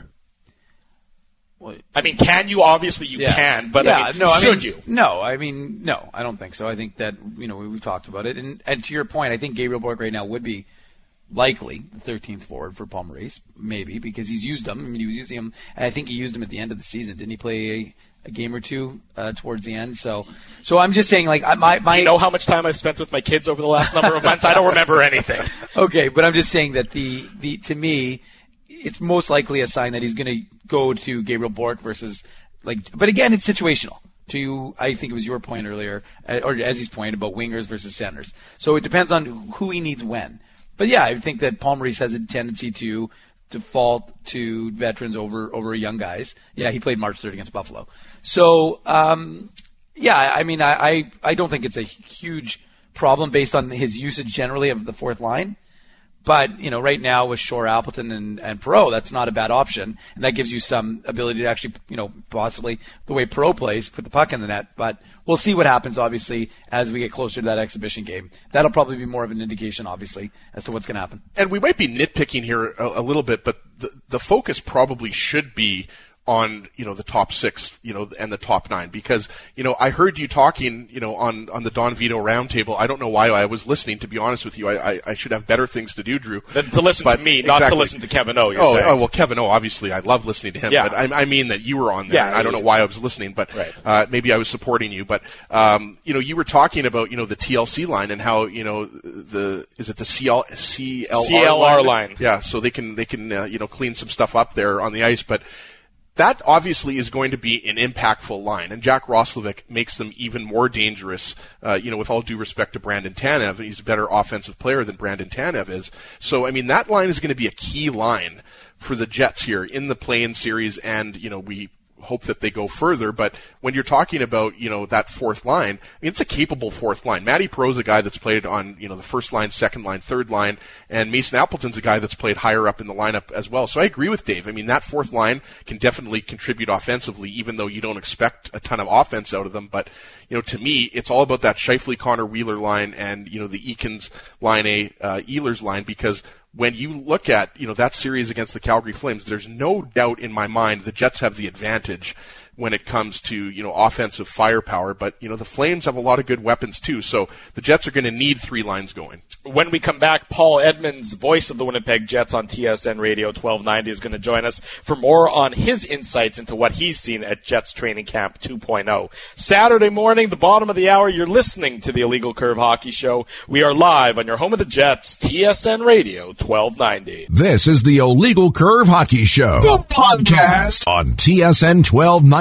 I mean, can you? Obviously you yes. can, but yeah, I mean, no, I should mean, you? No, I mean, no, I don't think so. I think that, you know, we've talked about it. And, and to your point, I think Gabriel Bourque right now would be likely the thirteenth forward for Paul Maurice, maybe, because he's used him. I mean, he was using him, and I think he used him at the end of the season. Didn't he play a, a game or two uh, towards the end? So so I'm just saying, like, my, my... Do you know how much time I've spent with my kids over the last number of months? I don't remember anything. Okay, but I'm just saying that the, the to me... it's most likely a sign that he's going to go to Gabriel Bourque versus, like, but again, it's situational. To, I think it was your point earlier, or Ezzy's point about wingers versus centers. So it depends on who he needs when. But yeah, I think that Paul Maurice has a tendency to default to veterans over, over young guys. Yeah, he played March third against Buffalo. So, um, yeah, I mean, I, I, I don't think it's a huge problem based on his usage generally of the fourth line. But, you know, right now with Shore, Appleton, and, and Perreault, that's not a bad option. And that gives you some ability to actually, you know, possibly the way Perreault plays, put the puck in the net. But we'll see what happens, obviously, as we get closer to that exhibition game. That'll probably be more of an indication, obviously, as to what's going to happen. And we might be nitpicking here a, a little bit, but the, the focus probably should be on, you know, the top six, you know, and the top nine, because, you know, I heard you talking, you know, on, on the Don Vito roundtable. I don't know why I was listening, to be honest with you. I, I, I should have better things to do, Drew. Than to listen but to me, exactly. not to listen to Kevin O, you're oh, saying. Oh, well, Kevin O, obviously, I love listening to him, yeah. but I, I mean that you were on there, yeah, and I don't know why I was listening, but, right. uh, maybe I was supporting you, but, um, you know, you were talking about, you know, the T L C line and how, you know, the, is it the C L, C L R, C L R line? line? Yeah, so they can, they can, uh, you know, clean some stuff up there on the ice, but, that obviously is going to be an impactful line, and Jack Roslovic makes them even more dangerous, uh, you know, with all due respect to Brandon Tanev. He's a better offensive player than Brandon Tanev is. So, I mean, that line is going to be a key line for the Jets here in the play-in series, and, you know, we hope that they go further, but when you're talking about, you know, that fourth line, I mean, it's a capable fourth line. Matty Perreault's a guy that's played on, you know, the first line, second line, third line, and Mason Appleton's a guy that's played higher up in the lineup as well. So I agree with Dave. I mean, that fourth line can definitely contribute offensively, even though you don't expect a ton of offense out of them. But, you know, to me, it's all about that Scheifele, Connor, Wheeler line and, you know, the Eakins line A, uh, Ehlers line, because when you look at, you know, that series against the Calgary Flames, there's no doubt in my mind the Jets have the advantage when it comes to, you know, offensive firepower. But, you know, the Flames have a lot of good weapons too. So the Jets are going to need three lines going. When we come back, Paul Edmonds, voice of the Winnipeg Jets on T S N Radio twelve ninety, is going to join us for more on his insights into what he's seen at Jets Training Camp two point oh. Saturday morning, the bottom of the hour, you're listening to the Illegal Curve Hockey Show. We are live on your home of the Jets, T S N Radio twelve ninety. This is the Illegal Curve Hockey Show, the podcast on T S N twelve ninety.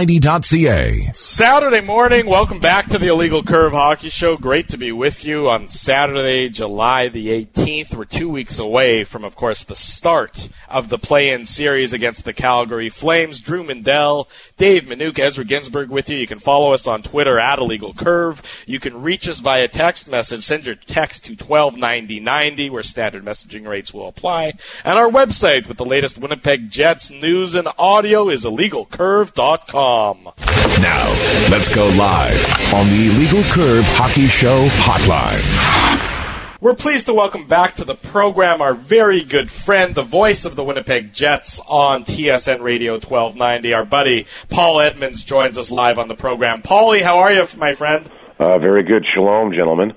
ninety dot c a. Saturday morning, welcome back to the Illegal Curve Hockey Show. Great to be with you on Saturday, July the eighteenth. We're two weeks away from, of course, the start of the play-in series against the Calgary Flames. Drew Mindell, Dave Minuk, Ezra Ginsburg with you. You can follow us on Twitter at Illegal Curve. You can reach us via text message. Send your text to twelve ninety ninety, where standard messaging rates will apply. And our website with the latest Winnipeg Jets news and audio is illegal curve dot com. Now, let's go live on the Illegal Curve Hockey Show hotline. We're pleased to welcome back to the program our very good friend, the voice of the Winnipeg Jets on T S N Radio twelve ninety. Our buddy Paul Edmonds joins us live on the program. Paulie, how are you, my friend? Uh, very good. Shalom, gentlemen.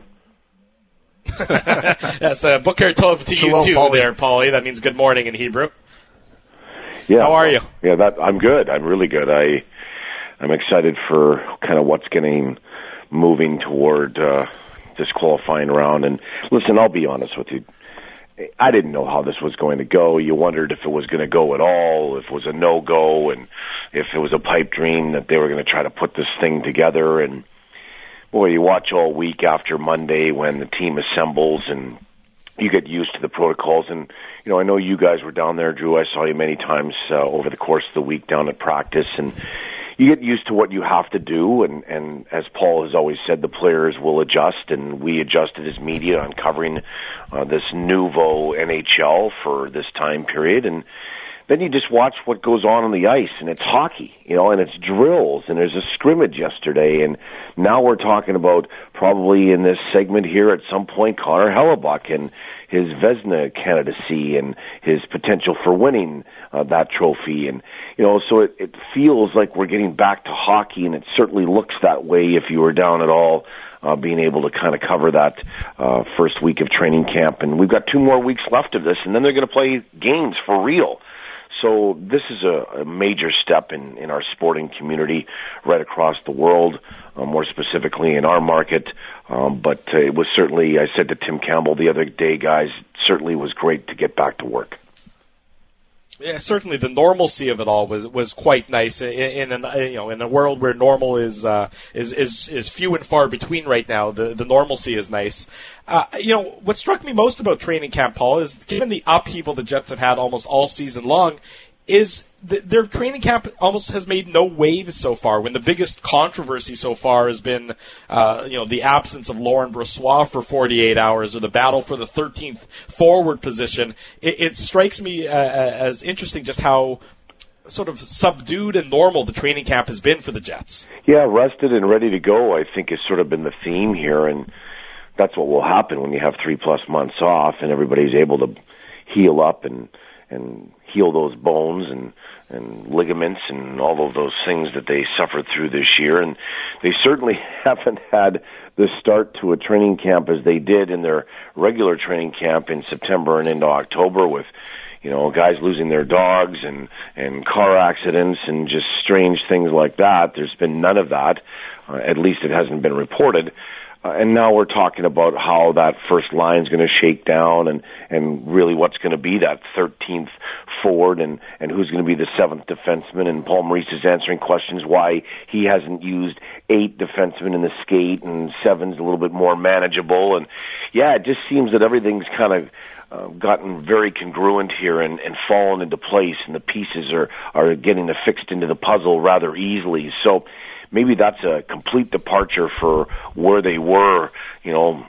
Yes, uh, Booker Tov to Shalom, you too Paulie. there, Paulie. That means good morning in Hebrew. Yeah. How are you? Yeah, that I'm good. I'm really good. I I'm excited for kind of what's getting moving toward uh, this qualifying round. And listen, I'll be honest with you. I didn't know how this was going to go. You wondered if it was going to go at all, if it was a no-go, and if it was a pipe dream that they were going to try to put this thing together. And boy, you watch all week after Monday when the team assembles and you get used to the protocols. And, you know, I know you guys were down there, Drew. I saw you many times uh, over the course of the week down at practice. And you get used to what you have to do. And, and as Paul has always said, the players will adjust. And we adjusted as media on covering uh, this nouveau N H L for this time period. And then you just watch what goes on on the ice, and it's hockey, you know, and it's drills, and there's a scrimmage yesterday, and now we're talking about probably in this segment here at some point Connor Hellebuck and his Vezina candidacy and his potential for winning uh, that trophy. And, you know, so it, it feels like we're getting back to hockey, and it certainly looks that way if you were down at all, uh, being able to kind of cover that uh, first week of training camp. And we've got two more weeks left of this, and then they're going to play games for real. So this is a, a major step in, in our sporting community right across the world, uh, more specifically in our market. Um, but uh, it was certainly, I said to Tim Campbell the other day, guys, it certainly was great to get back to work. Yeah, certainly the normalcy of it all was was quite nice in, in an, you know in a world where normal is uh, is is is few and far between right now. The the normalcy is nice. Uh, you know what struck me most about training camp, Paul, is given the upheaval the Jets have had almost all season long, is the, their training camp almost has made no waves so far. When the biggest controversy so far has been, uh, you know, the absence of Laurent Brossoit for forty-eight hours, or the battle for the thirteenth forward position, it, it strikes me uh, as interesting just how sort of subdued and normal the training camp has been for the Jets. Yeah, rested and ready to go, I think, has sort of been the theme here, and that's what will happen when you have three plus months off and everybody's able to heal up and and heal those bones and, and ligaments and all of those things that they suffered through this year. And they certainly haven't had the start to a training camp as they did in their regular training camp in September and into October, with, you know, guys losing their dogs and, and car accidents and just strange things like that. There's been none of that. Uh, at least it hasn't been reported. Uh, and now we're talking about how that first line is going to shake down and, and really what's going to be that thirteenth forward and, and who's going to be the seventh defenseman. And Paul Maurice is answering questions why he hasn't used eight defensemen in the skate and seven's a little bit more manageable. And, yeah, it just seems that everything's kind of uh, gotten very congruent here and, and fallen into place, and the pieces are, are getting affixed into the puzzle rather easily. So maybe that's a complete departure for where they were, you know,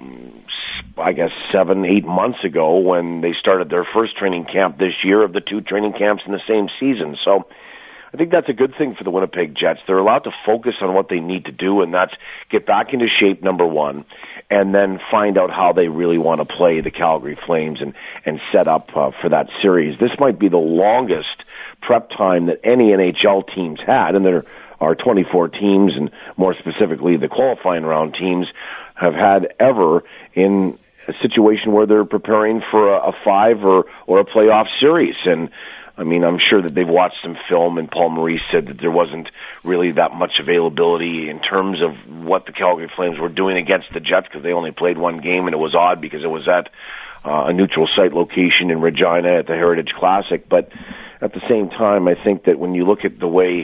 I guess seven, eight months ago when they started their first training camp this year of the two training camps in the same season. So I think that's a good thing for the Winnipeg Jets. They're allowed to focus on what they need to do, and that's get back into shape, number one, and then find out how they really want to play the Calgary Flames and, and set up uh, for that series. This might be the longest prep time that any N H L team's had, and there are twenty-four teams, and more specifically the qualifying round teams, have had ever in a situation where they're preparing for a, a five or, or a playoff series. And I mean, I'm sure that they've watched some film, and Paul Maurice said that there wasn't really that much availability in terms of what the Calgary Flames were doing against the Jets, because they only played one game, and it was odd because it was at uh, a neutral site location in Regina at the Heritage Classic. But at the same time, I think that when you look at the way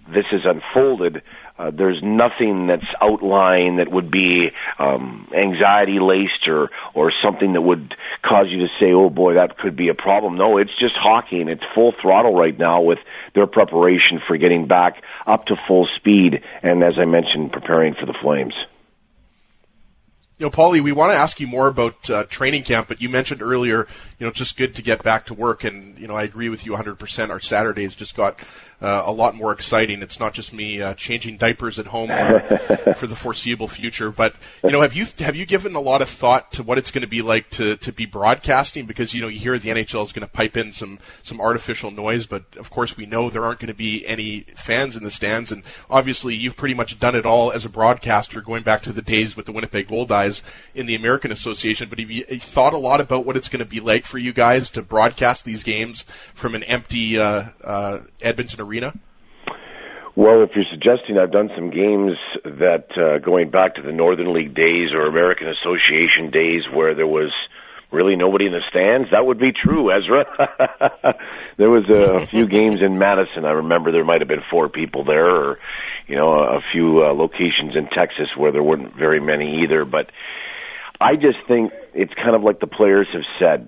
this is unfolded, uh, there's nothing that's outlined that would be um, anxiety-laced or, or something that would cause you to say, oh, boy, that could be a problem. No, it's just hockey, and it's full throttle right now with their preparation for getting back up to full speed and, as I mentioned, preparing for the Flames. You know, Paulie, we want to ask you more about uh, training camp, but you mentioned earlier, you know, it's just good to get back to work, and, you know, I agree with you one hundred percent. Our Saturdays just got uh, a lot more exciting. It's not just me uh, changing diapers at home uh, for the foreseeable future, but, you know, have you have you given a lot of thought to what it's going to be like to, to be broadcasting? Because, you know, you hear the N H L is going to pipe in some, some artificial noise, but, of course, we know there aren't going to be any fans in the stands, and obviously you've pretty much done it all as a broadcaster, going back to the days with the Winnipeg Goldeyes in the American Association. But have you thought a lot about what it's going to be like for you guys to broadcast these games from an empty uh, uh, Edmonton arena? Well, if you're suggesting I've done some games that, uh, going back to the Northern League days or American Association days where there was really nobody in the stands, that would be true, Ezra. There was a few games in Madison. I remember there might have been four people there, or, you know, a few uh, locations in Texas where there weren't very many either. But I just think it's kind of like the players have said,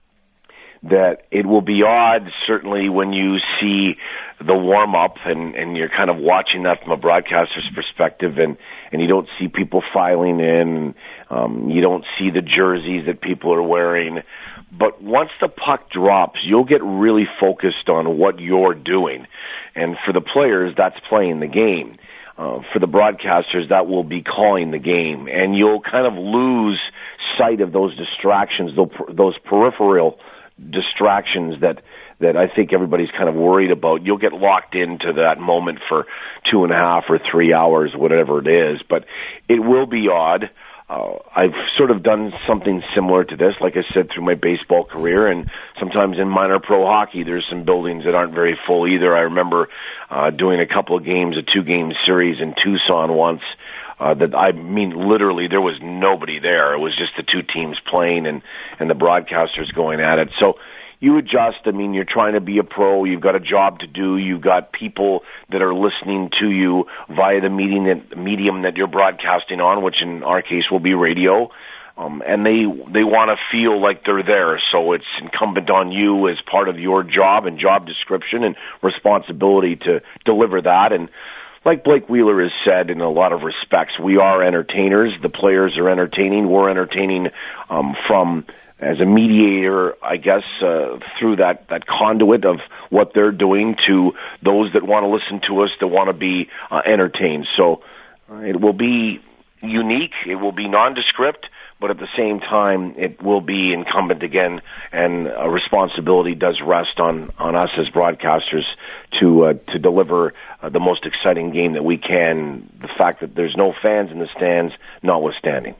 that it will be odd, certainly, when you see the warm-up and, and you're kind of watching that from a broadcaster's perspective, and, and you don't see people filing in, um, you don't see the jerseys that people are wearing. But once the puck drops, you'll get really focused on what you're doing. And for the players, that's playing the game. Uh, for the broadcasters, that will be calling the game. And you'll kind of lose sight of those distractions, those peripheral distractions that that I think everybody's kind of worried about. You'll get locked into that moment for two and a half or three hours, whatever it is. But it will be odd. Uh, I've sort of done something similar to this, like I said, through my baseball career, and sometimes in minor pro hockey, there's some buildings that aren't very full either. I remember uh, doing a couple of games, a two-game series in Tucson once. Uh, that I mean, literally, there was nobody there. It was just the two teams playing and, and the broadcasters going at it. So you adjust. I mean, you're trying to be a pro. You've got a job to do. You've got people that are listening to you via the medium that, medium that you're broadcasting on, which in our case will be radio. Um, and they they want to feel like they're there. So it's incumbent on you as part of your job and job description and responsibility to deliver that. And like Blake Wheeler has said, in a lot of respects, we are entertainers. The players are entertaining. We're entertaining um, from, as a mediator, I guess, uh, through that, that conduit of what they're doing to those that want to listen to us, that want to be uh, entertained. So uh, it will be unique. It will be nondescript. But at the same time, it will be incumbent again, and a responsibility does rest on, on us as broadcasters to uh, to deliver uh, the most exciting game that we can, the fact that there's no fans in the stands notwithstanding.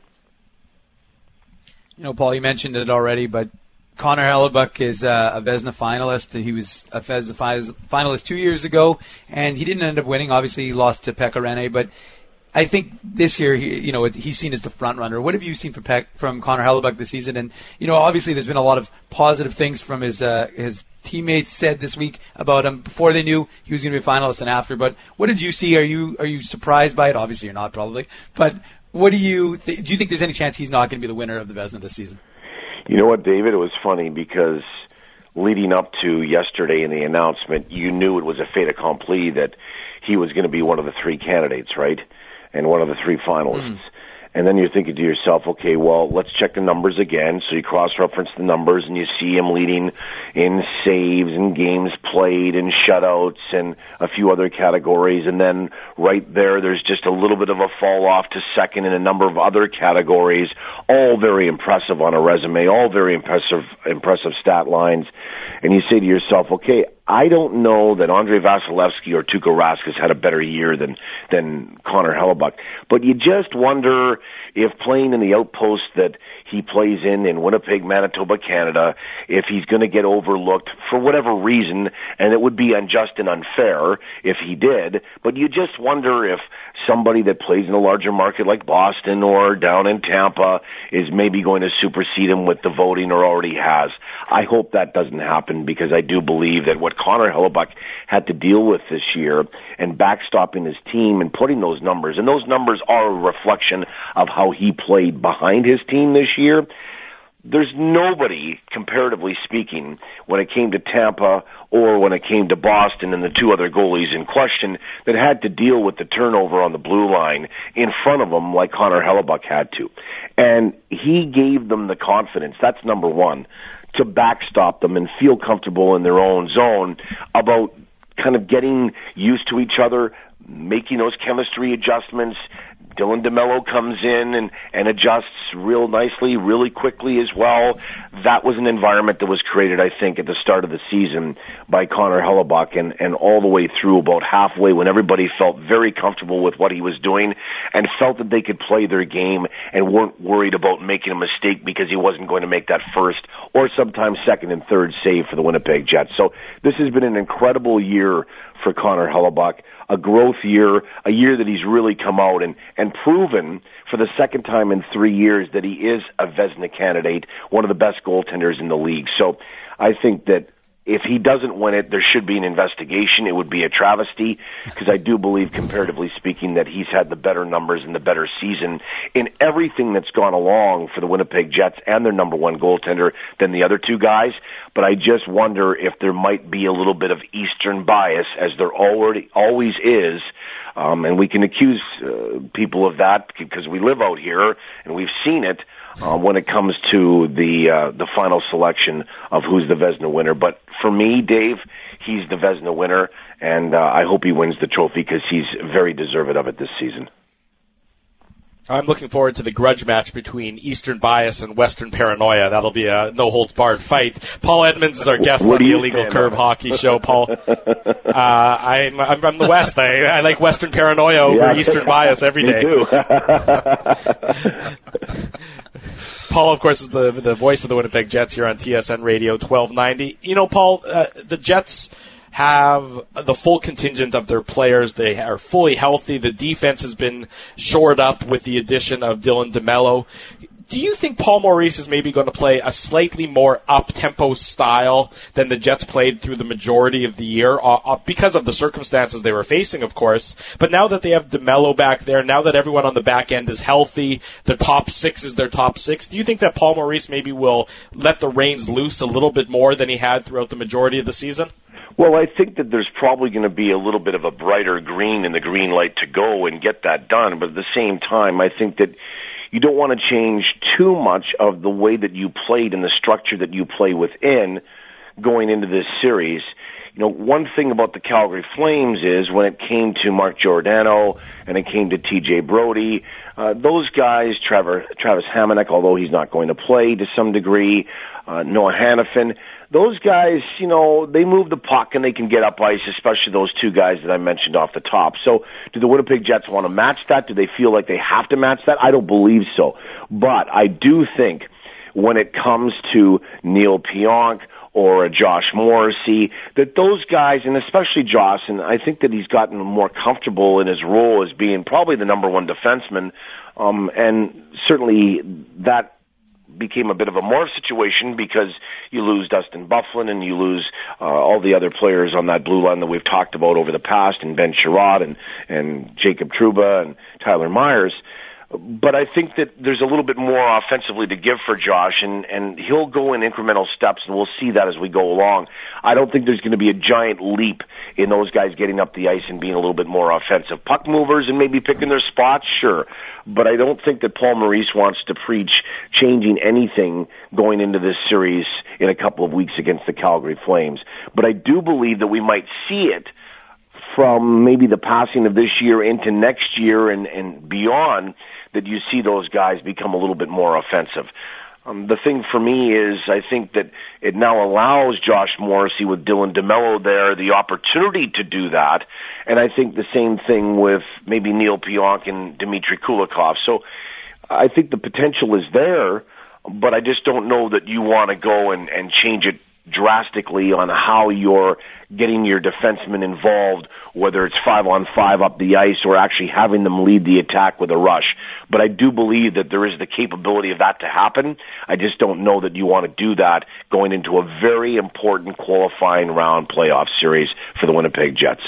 You know, Paul, you mentioned it already, but Connor Hellebuyck is uh, a Vezina finalist. He was a Vezina finalist two years ago, and he didn't end up winning. Obviously, he lost to Pekka Rinne, but I think this year, he, you know, he's seen as the front runner. What have you seen from Peck, from Connor Hellebuyck this season? And you know, obviously, there's been a lot of positive things from his uh, his teammates said this week about him before they knew he was going to be a finalist and after. But what did you see? Are you are you surprised by it? Obviously, you're not, probably. But what do you th- do? You think there's any chance he's not going to be the winner of the Vezina this season? You know what, David? It was funny because leading up to yesterday in the announcement, you knew it was a fait accompli that he was going to be one of the three candidates, right? And one of the three finalists. Mm. And then you're thinking to yourself, okay, well, let's check the numbers again. So you cross-reference the numbers, and you see him leading in saves and games played and shutouts and a few other categories. And then right there, there's just a little bit of a fall-off to second in a number of other categories, all very impressive on a resume, all very impressive, impressive stat lines. And you say to yourself, okay, I don't know that Andrei Vasilevsky or Tuukka Rask has had a better year than than Connor Hellebuyck. But you just wonder if playing in the outpost that he plays in in Winnipeg, Manitoba, Canada, if he's going to get overlooked for whatever reason, and it would be unjust and unfair if he did. But you just wonder if somebody that plays in a larger market like Boston or down in Tampa is maybe going to supersede him with the voting or already has. I hope that doesn't happen, because I do believe that what Connor Hellebuyck had to deal with this year and backstopping his team and putting those numbers, and those numbers are a reflection of how he played behind his team this year. There's nobody, comparatively speaking, when it came to Tampa or when it came to Boston and the two other goalies in question, that had to deal with the turnover on the blue line in front of them like Connor Hellebuyck had to. And he gave them the confidence, that's number one, to backstop them and feel comfortable in their own zone about kind of getting used to each other, making those chemistry adjustments. Dylan DeMello comes in and, and adjusts real nicely, really quickly as well. That was an environment that was created, I think, at the start of the season by Connor Hellebuyck, and, and all the way through about halfway, when everybody felt very comfortable with what he was doing and felt that they could play their game and weren't worried about making a mistake because he wasn't going to make that first or sometimes second and third save for the Winnipeg Jets. So this has been an incredible year for Connor Hellebuyck, a growth year, a year that he's really come out and, and proven for the second time in three years that he is a Vezina candidate, one of the best goaltenders in the league. So I think that if he doesn't win it, there should be an investigation. It would be a travesty, because I do believe, comparatively speaking, that he's had the better numbers and the better season in everything that's gone along for the Winnipeg Jets and their number one goaltender than the other two guys. But I just wonder if there might be a little bit of Eastern bias, as there already always is. Um, and we can accuse uh, people of that because we live out here and we've seen it. Uh, when it comes to the uh, the final selection of who's the Vezina winner. But for me, Dave, he's the Vezina winner, and uh, I hope he wins the trophy, because he's very deserving of it this season. I'm looking forward to the grudge match between Eastern Bias and Western Paranoia. That'll be a no-holds-barred fight. Paul Edmonds is our guest what on the Illegal Curve Hockey Show. Paul, uh, I'm, I'm from the West. I, I like Western Paranoia over yeah. Eastern Bias every day. Me too. Paul, of course, is the the voice of the Winnipeg Jets here on T S N Radio twelve ninety. You know, Paul, uh, the Jets have the full contingent of their players. They are fully healthy. The defense has been shored up with the addition of Dylan DeMello. Do you think Paul Maurice is maybe going to play a slightly more up-tempo style than the Jets played through the majority of the year, uh, because of the circumstances they were facing, of course? But now that they have DeMello back there, now that everyone on the back end is healthy, the top six is their top six, do you think that Paul Maurice maybe will let the reins loose a little bit more than he had throughout the majority of the season? Well, I think that there's probably going to be a little bit of a brighter green in the green light to go and get that done. But at the same time, I think that you don't want to change too much of the way that you played and the structure that you play within going into this series. You know, one thing about the Calgary Flames is when it came to Mark Giordano and it came to T J Brody, uh, those guys, Trevor, Travis Hamonic, although he's not going to play to some degree, uh, Noah Hannafin, those guys, you know, they move the puck and they can get up ice, especially those two guys that I mentioned off the top. So do the Winnipeg Jets want to match that? Do they feel like they have to match that? I don't believe so. But I do think when it comes to Neil Pionk or a Josh Morrissey, that those guys, and especially Josh, and I think that he's gotten more comfortable in his role as being probably the number one defenseman, um, and certainly that became a bit of a more situation because you lose Dustin Byfuglien and you lose uh, all the other players on that blue line that we've talked about over the past, and Ben Sherrod and, and Jacob Trouba and Tyler Myers. But I think that there's a little bit more offensively to give for Josh, and, and he'll go in incremental steps, and we'll see that as we go along. I don't think there's going to be a giant leap in those guys getting up the ice and being a little bit more offensive. Puck movers and maybe picking their spots, sure. But I don't think that Paul Maurice wants to preach changing anything going into this series in a couple of weeks against the Calgary Flames. But I do believe that we might see it from maybe the passing of this year into next year and, and beyond, that you see those guys become a little bit more offensive. Um, the thing for me is I think that it now allows Josh Morrissey with Dylan DeMello there the opportunity to do that, and I think the same thing with maybe Neil Pionk and Dmitry Kulikov. So I think the potential is there, but I just don't know that you want to go and, and change it drastically on how you're getting your defensemen involved, whether it's five on five up the ice or actually having them lead the attack with a rush. But I do believe that there is the capability of that to happen. I just don't know that you want to do that going into a very important qualifying round playoff series for the Winnipeg Jets.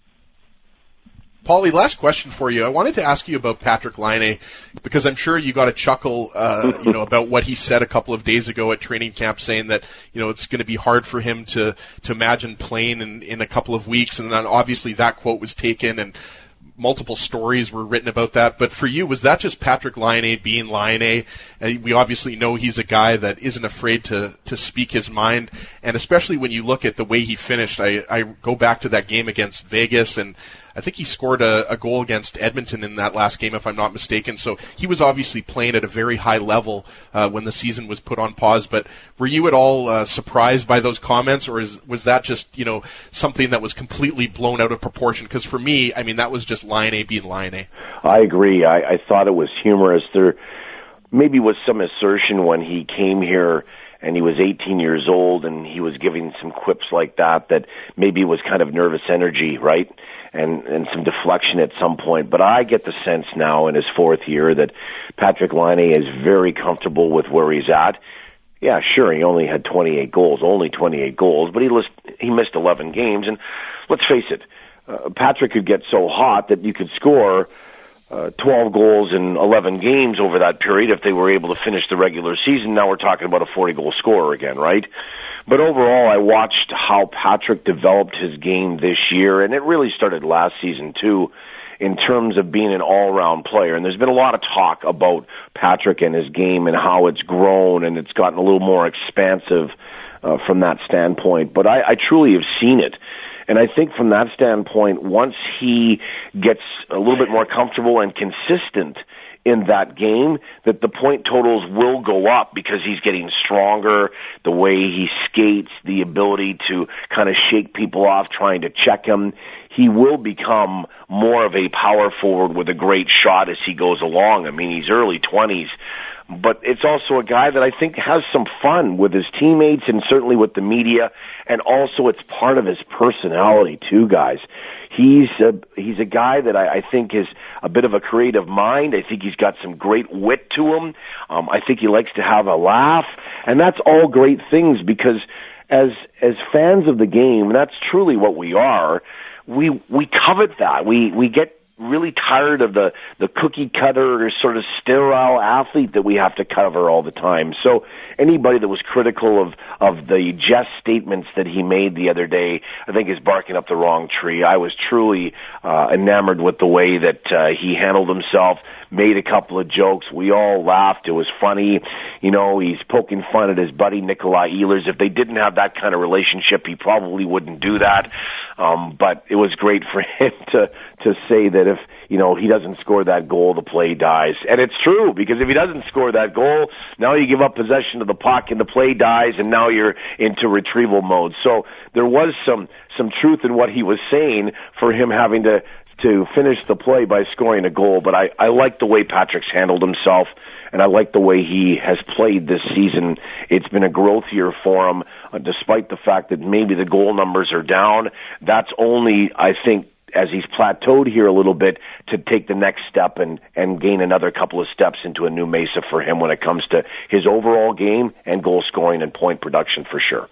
Paulie, last question for you. I wanted to ask you about Patrik Laine, because I'm sure you got a chuckle, uh, you know, about what he said a couple of days ago at training camp, saying that, you know, it's going to be hard for him to, to imagine playing in, in a couple of weeks. And then obviously that quote was taken and multiple stories were written about that. But for you, was that just Patrik Laine being Laine? And we obviously know he's a guy that isn't afraid to, to speak his mind. And especially when you look at the way he finished, I, I go back to that game against Vegas, and I think he scored a, a goal against Edmonton in that last game, if I'm not mistaken. So he was obviously playing at a very high level uh, when the season was put on pause. But were you at all uh, surprised by those comments, or is, was that just, you know, something that was completely blown out of proportion? Because for me, I mean, that was just Laine being Laine. I agree. I, I thought it was humorous. There maybe was some assertion when he came here and he was eighteen years old and he was giving some quips like that, that maybe it was kind of nervous energy, right? And, and some deflection at some point. But I get the sense now in his fourth year that Patrik Laine is very comfortable with where he's at. Yeah, sure, he only had twenty-eight goals, only twenty-eight goals, but he list, he missed eleven games. And let's face it, uh, Patrick could get so hot that you could score uh, twelve goals in eleven games over that period if they were able to finish the regular season. Now we're talking about a forty-goal scorer again, right? But overall, I watched how Patrick developed his game this year, and it really started last season too, in terms of being an all-round player. And there's been a lot of talk about Patrick and his game and how it's grown, and it's gotten a little more expansive uh, from that standpoint. But I, I truly have seen it. And I think from that standpoint, once he gets a little bit more comfortable and consistent in that game, that the point totals will go up because he's getting stronger, the way he skates, the ability to kind of shake people off, trying to check him. He will become more of a power forward with a great shot as he goes along. I mean, he's early twenties, but it's also a guy that I think has some fun with his teammates and certainly with the media, and also it's part of his personality too, guys. He's a, he's a guy that I, I think is a bit of a creative mind. I think he's got some great wit to him. Um, I think he likes to have a laugh, and that's all great things because as as fans of the game, that's truly what we are. We we covet that. We we get really tired of the, the cookie cutter sort of sterile athlete that we have to cover all the time. So anybody that was critical of, of the jest statements that he made the other day, I think is barking up the wrong tree. I was truly uh, enamored with the way that uh, he handled himself, made a couple of jokes. We all laughed. It was funny. You know, he's poking fun at his buddy Nikolai Ehlers. If they didn't have that kind of relationship, he probably wouldn't do that. Um, but it was great for him to, to say that if, you know, he doesn't score that goal, the play dies. And it's true, because if he doesn't score that goal, now you give up possession of the puck and the play dies, and now you're into retrieval mode. So there was some, some truth in what he was saying for him having to, to finish the play by scoring a goal. But I, I like the way Patrick's handled himself, and I like the way he has played this season. It's been a growth year for him, uh, despite the fact that maybe the goal numbers are down. That's only, I think, as he's plateaued here a little bit, to take the next step and, and gain another couple of steps into a new Mesa for him when it comes to his overall game and goal scoring and point production for sure.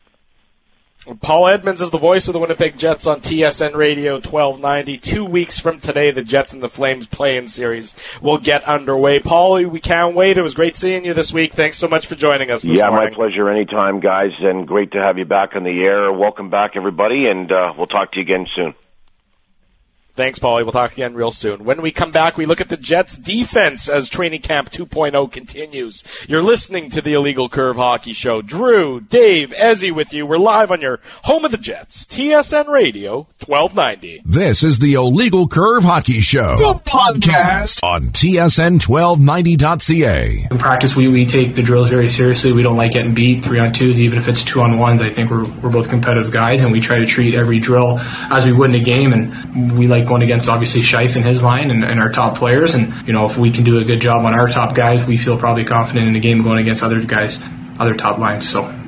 Paul Edmonds is the voice of the Winnipeg Jets on T S N Radio twelve ninety. Two weeks from today, the Jets and the Flames play-in series will get underway. Paul, we can't wait. It was great seeing you this week. Thanks so much for joining us this yeah, morning. Yeah, my pleasure anytime, guys, and great to have you back on the air. Welcome back, everybody, and uh, we'll talk to you again soon. Thanks, Paulie. We'll talk again real soon. When we come back, we look at the Jets' defense as Training Camp two point oh continues. You're listening to the Illegal Curve Hockey Show. Drew, Dave, Ezzy with you. We're live on your home of the Jets, T S N Radio twelve ninety. This is the Illegal Curve Hockey Show, the podcast on T S N twelve ninety dot C A. In practice, we, we take the drills very seriously. We don't like getting beat three on twos, even if it's two on ones. I think we're we're both competitive guys, and we try to treat every drill as we would in a game, and we like going against obviously Scheif and his line and, and our top players, and you know, if we can do a good job on our top guys, we feel probably confident in the game going against other guys, other top lines. So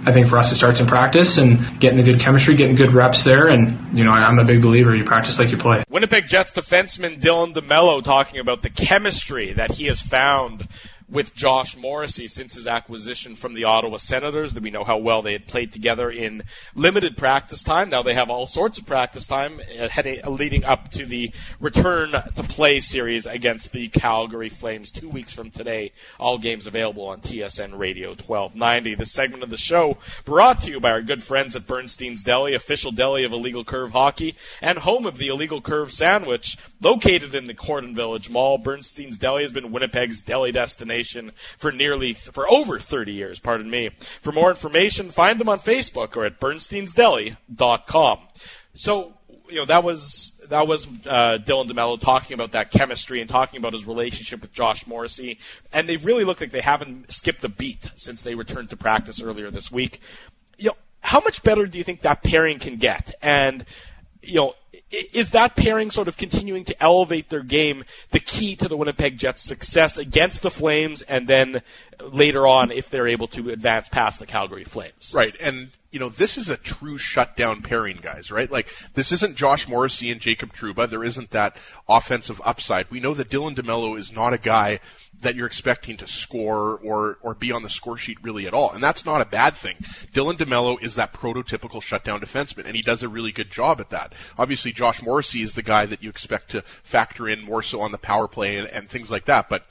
I think for us it starts in practice and getting the good chemistry, getting good reps there. And, you know, I'm a big believer. You practice like you play. Winnipeg Jets defenseman Dylan DeMello talking about the chemistry that he has found with Josh Morrissey since his acquisition from the Ottawa Senators. That we know how well they had played together in limited practice time. Now they have all sorts of practice time uh, heading, uh, leading up to the return to play series against the Calgary Flames two weeks from today. All games available on T S N Radio twelve ninety. This segment of the show brought to you by our good friends at Bernstein's Deli, official deli of Illegal Curve Hockey and home of the Illegal Curve Sandwich. Located in the Cordon Village Mall, Bernstein's Deli has been Winnipeg's deli destination for nearly for over thirty years, pardon me. For more information, find them on Facebook or at bernsteins deli dot com. So, you know, that was that was uh, Dylan DeMello talking about that chemistry and talking about his relationship with Josh Morrissey, and they've really looked like they haven't skipped a beat since they returned to practice earlier this week. You know, how much better do you think that pairing can get? And, you know, is that pairing sort of continuing to elevate their game the key to the Winnipeg Jets' success against the Flames and then later on if they're able to advance past the Calgary Flames? Right, and you know, this is a true shutdown pairing, guys, right? Like, this isn't Josh Morrissey and Jacob Trouba. There isn't that offensive upside. We know that Dylan DeMello is not a guy that you're expecting to score or or be on the score sheet really at all. And that's not a bad thing. Dylan DeMello is that prototypical shutdown defenseman, and he does a really good job at that. Obviously, Josh Morrissey is the guy that you expect to factor in more so on the power play and, and things like that. But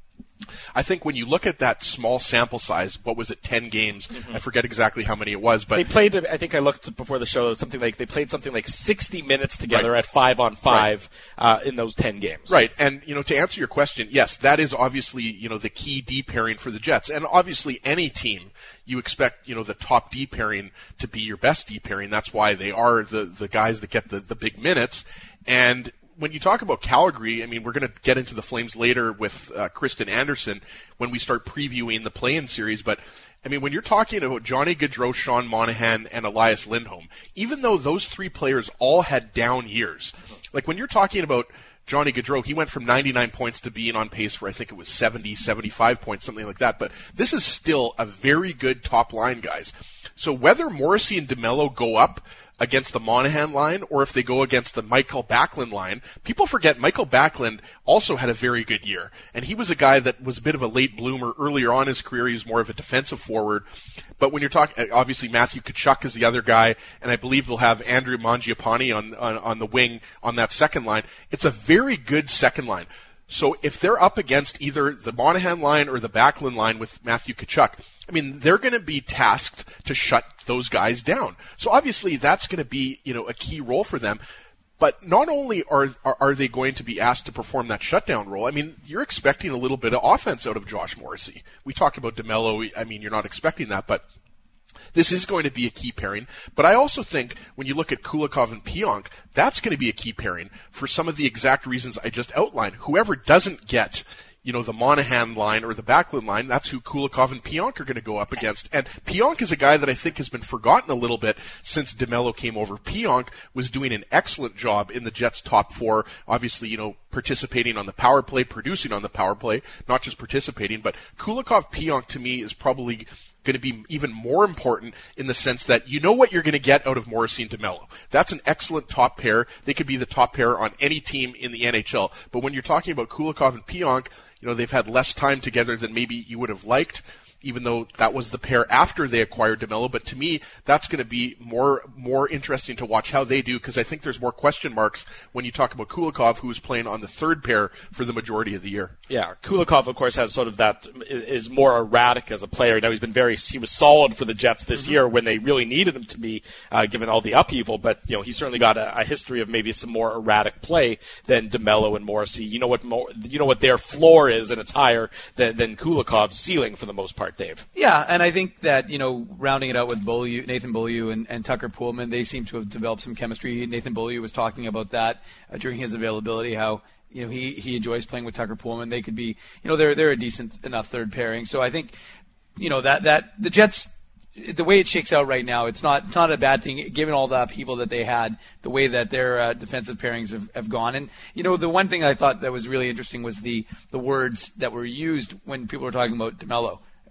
I think when you look at that small sample size, what was it, ten games? Mm-hmm. I forget exactly how many it was, but they played. I think I looked before the show. Something like they played something like sixty minutes together right. at five on five right. uh, in those ten games. Right, and you know, to answer your question, yes, that is obviously you know the key D pairing for the Jets, and obviously any team you expect you know the top D pairing to be your best D pairing. That's why they are the the guys that get the the big minutes. And when you talk about Calgary, I mean, we're going to get into the Flames later with uh, Kristen Anderson when we start previewing the play-in series, but I mean, when you're talking about Johnny Gaudreau, Sean Monahan, and Elias Lindholm, even though those three players all had down years, like when you're talking about Johnny Gaudreau, he went from ninety-nine points to being on pace for, I think it was seventy, seventy-five points, something like that, but this is still a very good top line, guys. So whether Morrissey and DeMello go up against the Monahan line or if they go against the Michael Backlund line, people forget Michael Backlund also had a very good year. And he was a guy that was a bit of a late bloomer earlier on in his career. He was more of a defensive forward. But when you're talking, obviously Matthew Tkachuk is the other guy, and I believe they'll have Andrew Mangiapane on, on, on the wing on that second line. It's a very good second line. So if they're up against either the Monahan line or the Backlund line with Matthew Tkachuk, I mean, they're going to be tasked to shut those guys down. So obviously that's going to be, you know, a key role for them. But not only are, are are they going to be asked to perform that shutdown role, I mean, you're expecting a little bit of offense out of Josh Morrissey. We talked about DeMello. I mean, you're not expecting that, but this is going to be a key pairing. But I also think when you look at Kulikov and Pionk, that's going to be a key pairing for some of the exact reasons I just outlined. Whoever doesn't get, you know, the Monahan line or the Backlund line, that's who Kulikov and Pionk are going to go up against. And Pionk is a guy that I think has been forgotten a little bit since DeMello came over. Pionk was doing an excellent job in the Jets' top four, obviously, you know, participating on the power play, producing on the power play, not just participating. But Kulikov-Pionk, to me, is probably going to be even more important in the sense that you know what you're going to get out of Morrissey and DeMello. That's an excellent top pair. They could be the top pair on any team in the N H L. But when you're talking about Kulikov and Pionk, you know, they've had less time together than maybe you would have liked, even though that was the pair after they acquired DeMello. But to me, that's going to be more more interesting to watch how they do, because I think there's more question marks when you talk about Kulikov, who was playing on the third pair for the majority of the year. Yeah, Kulikov, of course, has sort of that, is more erratic as a player. Now, he's been very, he was solid for the Jets this mm-hmm. year when they really needed him to be, uh, given all the upheaval, but, you know, he's certainly got a, a history of maybe some more erratic play than DeMello and Morrissey. You know what, Mo, you know what their floor is, and it's higher than, than Kulikov's ceiling for the most part, Dave. Yeah, and I think that, you know, rounding it out with Beaulieu, Nathan Beaulieu and, and Tucker Poolman, they seem to have developed some chemistry. Nathan Beaulieu was talking about that uh, during his availability, how, you know, he, he enjoys playing with Tucker Poolman. They could be, you know, they're they're a decent enough third pairing. So I think, you know, that, that the Jets, the way it shakes out right now, it's not it's not a bad thing, given all the upheaval that they had, the way that their uh, defensive pairings have, have gone. And, you know, the one thing I thought that was really interesting was the, the words that were used when people were talking about DeMello.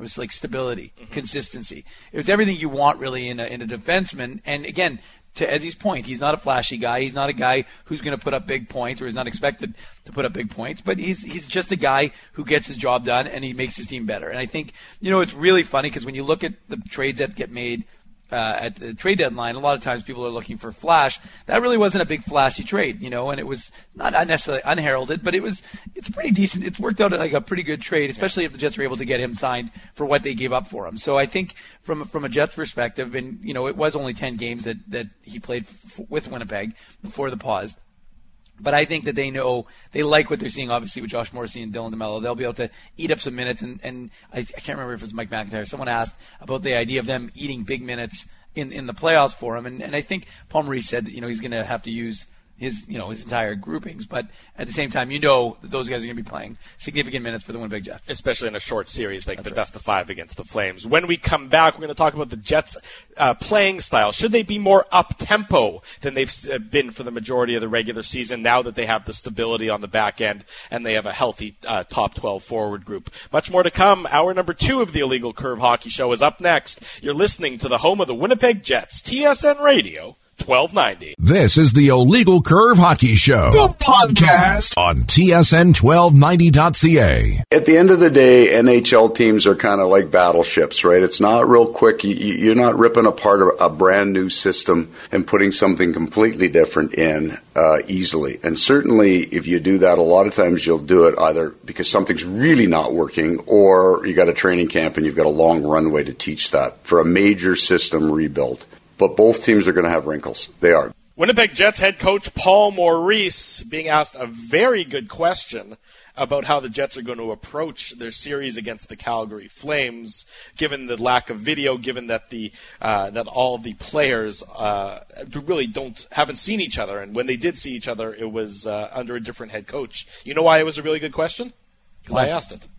It was like stability, mm-hmm. consistency. It was everything you want really in a, in a defenseman. And again, to Ezzy's point, he's not a flashy guy. He's not a guy who's going to put up big points, or is not expected to put up big points. But he's he's just a guy who gets his job done and he makes his team better. And I think, you know, it's really funny because when you look at the trades that get made uh, at the trade deadline, a lot of times people are looking for flash. That really wasn't a big flashy trade, you know, and it was not necessarily unheralded, but it was it's pretty decent. It's worked out like a pretty good trade, especially if the Jets were able to get him signed for what they gave up for him. So I think from from a Jets perspective, and you know, it was only ten games that that he played f- with Winnipeg before the pause. But I think that they know, they like what they're seeing, obviously, with Josh Morrissey and Dylan DeMello. They'll be able to eat up some minutes. And, and I, I can't remember if it was Mike McIntyre. Someone asked about the idea of them eating big minutes in, in the playoffs for him. And, and I think Paul Maurice said that, you know, he's going to have to use his, you know, his entire groupings. But at the same time, you know that those guys are going to be playing significant minutes for the Winnipeg Jets. Especially in a short series like That's the right. best of five against the Flames. When we come back, we're going to talk about the Jets' uh, playing style. Should they be more up-tempo than they've uh, been for the majority of the regular season now that they have the stability on the back end and they have a healthy uh, top twelve forward group? Much more to come. Hour number two of the Illegal Curve Hockey Show is up next. You're listening to the home of the Winnipeg Jets, T S N Radio, twelve ninety. This is the Illegal Curve Hockey Show, the podcast on T S N twelve ninety dot C A. At the end of the day, N H L teams are kind of like battleships, right? It's not real quick. You, you're not ripping apart a, a brand new system and putting something completely different in uh, easily. And certainly, if you do that, a lot of times you'll do it either because something's really not working, or you got a training camp and you've got a long runway to teach that for a major system rebuild. But both teams are going to have wrinkles. They are. Winnipeg Jets head coach Paul Maurice being asked a very good question about how the Jets are going to approach their series against the Calgary Flames, given the lack of video, given that the uh, that all the players uh, really don't haven't seen each other, and when they did see each other, it was uh, under a different head coach. You know why it was a really good question? Because I asked it.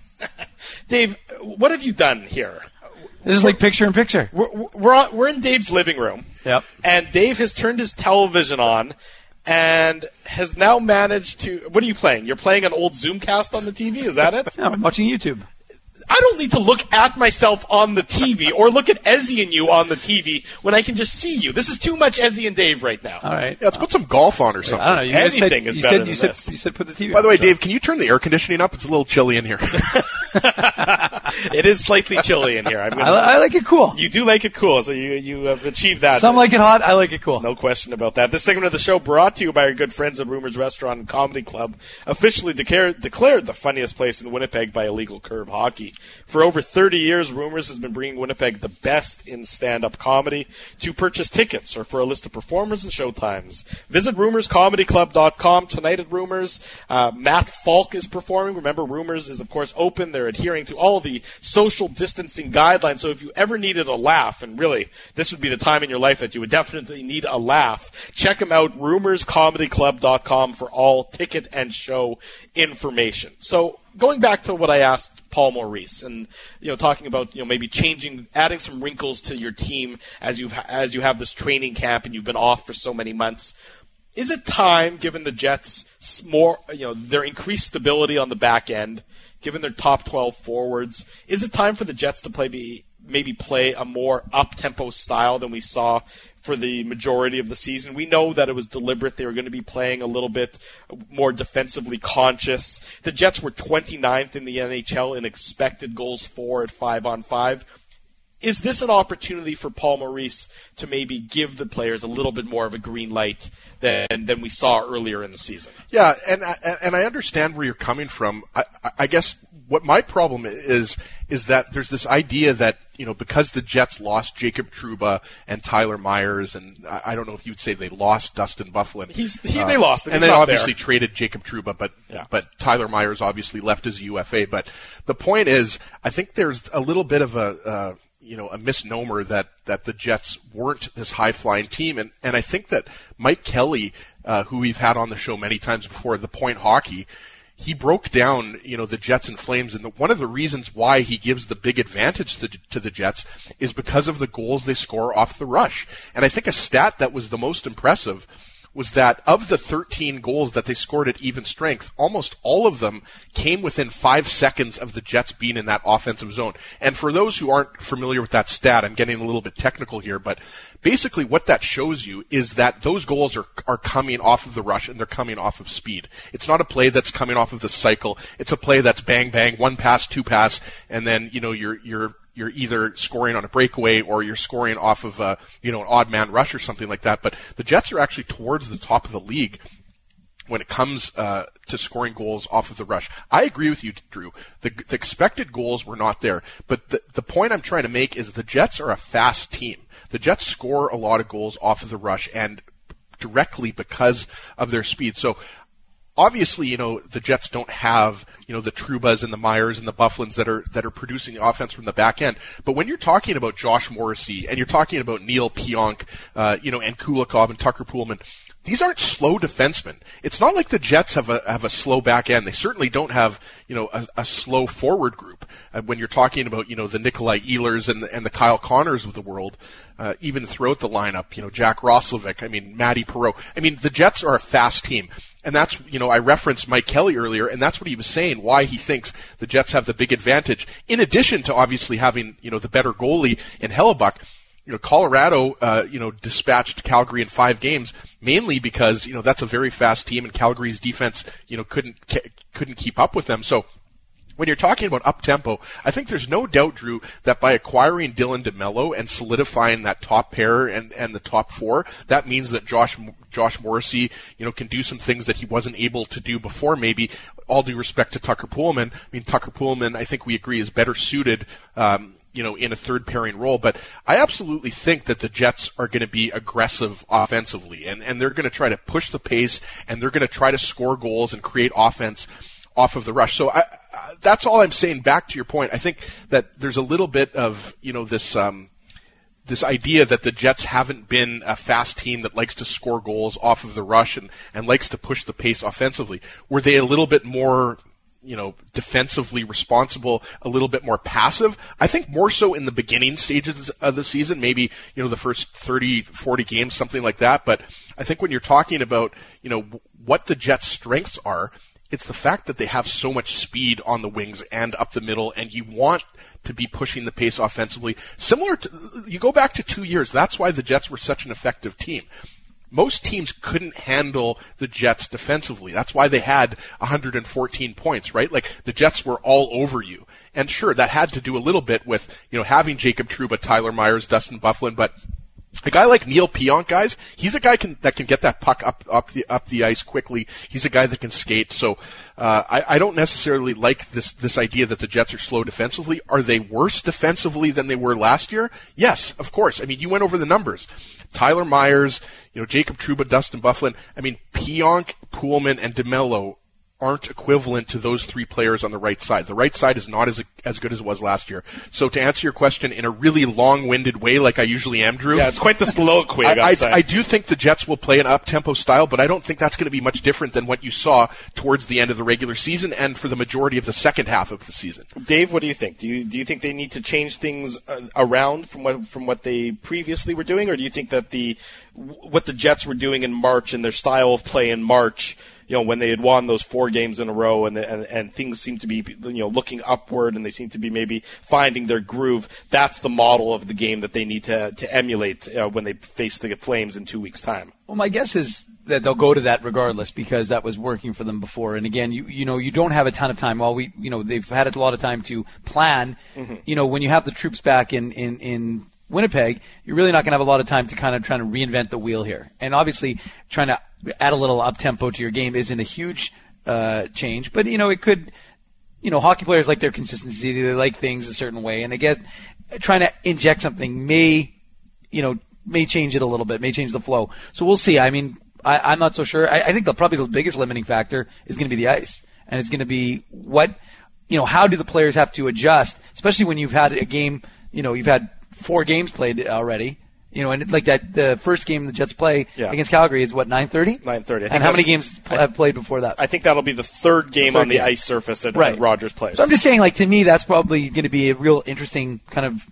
Dave, what have you done here? This is like picture in picture. We're we're, on, we're in Dave's living room. Yep. And Dave has turned his television on and has now managed to. What are you playing? You're playing an old Zoomcast on the T V. Is that it? No, I'm watching YouTube. I don't need to look at myself on the T V or look at Ezzy and you on the T V when I can just see you. This is too much Ezzy and Dave right now. All right. Yeah, let's put some golf on or something. I don't know. You guys said, Anything is you better said, than you said, this. you said put the T V By the way, on, so. Dave, can you turn the air conditioning up? It's a little chilly in here. It is slightly chilly in here. I'm gonna, I, li- I like it cool. You do like it cool, so you you have achieved that. Some like it hot. I like it cool. No question about that. This segment of the show brought to you by our good friends at Rumors Restaurant and Comedy Club, officially declared, declared the funniest place in Winnipeg by Illegal Curve Hockey. For over thirty years, Rumors has been bringing Winnipeg the best in stand-up comedy. To purchase tickets or for a list of performers and showtimes, visit rumors comedy club dot com. Tonight at Rumors, uh, Matt Falk is performing. Remember, Rumors is, of course, open. They're adhering to all the social distancing guidelines. So if you ever needed a laugh, and really, this would be the time in your life that you would definitely need a laugh, check them out, rumors comedy club dot com, for all ticket and show information. So going back to what I asked Paul Maurice, and you know, talking about you know maybe changing, adding some wrinkles to your team as you as you have this training camp and you've been off for so many months. Is it time, given the Jets' more you know their increased stability on the back end, given their top twelve forwards, is it time for the Jets to play be, maybe play a more up-tempo style than we saw for the majority of the season? We know that it was deliberate. They were going to be playing a little bit more defensively conscious. The Jets were twenty-ninth in the N H L in expected goals for at five on five. Is this an opportunity for Paul Maurice to maybe give the players a little bit more of a green light than than we saw earlier in the season? Yeah, and I, and I understand where you're coming from. I, I guess what my problem is is that there's this idea that, you know, because the Jets lost Jacob Trouba and Tyler Myers, and I, I don't know if you would say they lost Dustin Byfuglien. He's he, uh, they lost him. and He's they not obviously there. traded Jacob Trouba, but Yeah. but Tyler Myers obviously left as a U F A. But the point is, I think there's a little bit of a uh, you know, a misnomer that, that the Jets weren't this high-flying team. And, and I think that Mike Kelly, uh, who we've had on the show many times before, the Point Hockey, he broke down, you know, the Jets and Flames. And the, one of the reasons why he gives the big advantage to, to the Jets is because of the goals they score off the rush. And I think a stat that was the most impressive was that of the thirteen goals that they scored at even strength, almost all of them came within five seconds of the Jets being in that offensive zone. And for those who aren't familiar with that stat, I'm getting a little bit technical here, but basically what that shows you is that those goals are, are coming off of the rush and they're coming off of speed. It's not a play that's coming off of the cycle. It's a play that's bang, bang, one pass, two pass, and then, you know, you're, you're, you're either scoring on a breakaway or you're scoring off of a, you know, an odd man rush or something like that. But the Jets are actually towards the top of the league when it comes uh, to scoring goals off of the rush. I agree with you, Drew. The, the expected goals were not there. But the, the point I'm trying to make is the Jets are a fast team. The Jets score a lot of goals off of the rush and directly because of their speed. So obviously, you know, the Jets don't have, you know, the Trubas and the Myers and the Bufflins that are that are producing the offense from the back end. But when you're talking about Josh Morrissey and you're talking about Neil Pionk, uh, you know, and Kulikov and Tucker Poolman, these aren't slow defensemen. It's not like the Jets have a have a slow back end. They certainly don't have, you know, a, a slow forward group. Uh, when you're talking about, you know, the Nikolai Ehlers and the, and the Kyle Connors of the world, uh, even throughout the lineup, you know, Jack Roslovic, I mean, Matty Perreault. I mean, the Jets are a fast team. And that's, you know, I referenced Mike Kelly earlier, and that's what he was saying, why he thinks the Jets have the big advantage. In addition to obviously having, you know, the better goalie in Hellebuck, you know, Colorado, uh, you know, dispatched Calgary in five games, mainly because, you know, that's a very fast team and Calgary's defense, you know, couldn't, couldn't keep up with them. So when you're talking about up-tempo, I think there's no doubt, Drew, that by acquiring Dylan DeMello and solidifying that top pair and, and the top four, that means that Josh Josh Morrissey, you know, can do some things that he wasn't able to do before, maybe. All due respect to Tucker Poolman. I mean, Tucker Poolman, I think we agree, is better suited, um, you know, in a third pairing role. But I absolutely think that the Jets are going to be aggressive offensively, and, and they're going to try to push the pace, and they're going to try to score goals and create offense off of the rush. So I, I, that's all I'm saying. Back to your point, I think that there's a little bit of, you know, this um, this idea that the Jets haven't been a fast team that likes to score goals off of the rush and, and likes to push the pace offensively. Were they a little bit more, you know, defensively responsible, a little bit more passive? I think more so in the beginning stages of the season, maybe, you know, the first thirty, forty games, something like that. But I think when you're talking about, you know, what the Jets' strengths are, it's the fact that they have so much speed on the wings and up the middle, and you want to be pushing the pace offensively. Similar to, you go back to two years, that's why the Jets were such an effective team. Most teams couldn't handle the Jets defensively. That's why they had one hundred fourteen points, right? Like, the Jets were all over you. And sure, that had to do a little bit with, you know, having Jacob Trouba, Tyler Myers, Dustin Byfuglien, but a guy like Neil Pionk, guys, he's a guy can, that can get that puck up up the up the ice quickly. He's a guy that can skate. So uh, I, I don't necessarily like this this idea that the Jets are slow defensively. Are they worse defensively than they were last year? Yes, of course. I mean, you went over the numbers. Tyler Myers, you know, Jacob Trouba, Dustin Byfuglien. I mean, Pionk, Poolman, and DeMello aren't equivalent to those three players on the right side. The right side is not as as good as it was last year. So to answer your question in a really long-winded way, like I usually am, Drew. Yeah, it's quite the soliloquy, I, I, I, I do think the Jets will play an up-tempo style, but I don't think that's going to be much different than what you saw towards the end of the regular season and for the majority of the second half of the season. Dave, what do you think? Do you do you think they need to change things uh, around from what from what they previously were doing, or do you think that the what the Jets were doing in March and their style of play in March, you know, when they had won those four games in a row and, and and things seem to be, you know, looking upward and they seem to be maybe finding their groove, that's the model of the game that they need to to emulate uh, when they face the Flames in two weeks' time? Well, my guess is that they'll go to that regardless because that was working for them before. And again, you you know, you don't have a ton of time. While we, you know, they've had a lot of time to plan. Mm-hmm. You know, when you have the troops back in in in Winnipeg, you're really not going to have a lot of time to kind of trying to reinvent the wheel here. And obviously, trying to add a little up-tempo to your game isn't a huge uh, change, but, you know, it could, you know, hockey players like their consistency. They like things a certain way. And again, trying to inject something may, you know, may change it a little bit, may change the flow. So we'll see. I mean, I, I'm not so sure. I, I think the probably the biggest limiting factor is going to be the ice. And it's going to be what, you know, how do the players have to adjust, especially when you've had a game, you know, you've had four games played already, you know, and it's like that, the first game the Jets play yeah. against Calgary is what, nine thirty? nine thirty. And how many games I, have played before that? I think that'll be the third game the third on the game. ice surface at, right. at Rogers Place. So I'm just saying, like, to me, that's probably going to be a real interesting kind of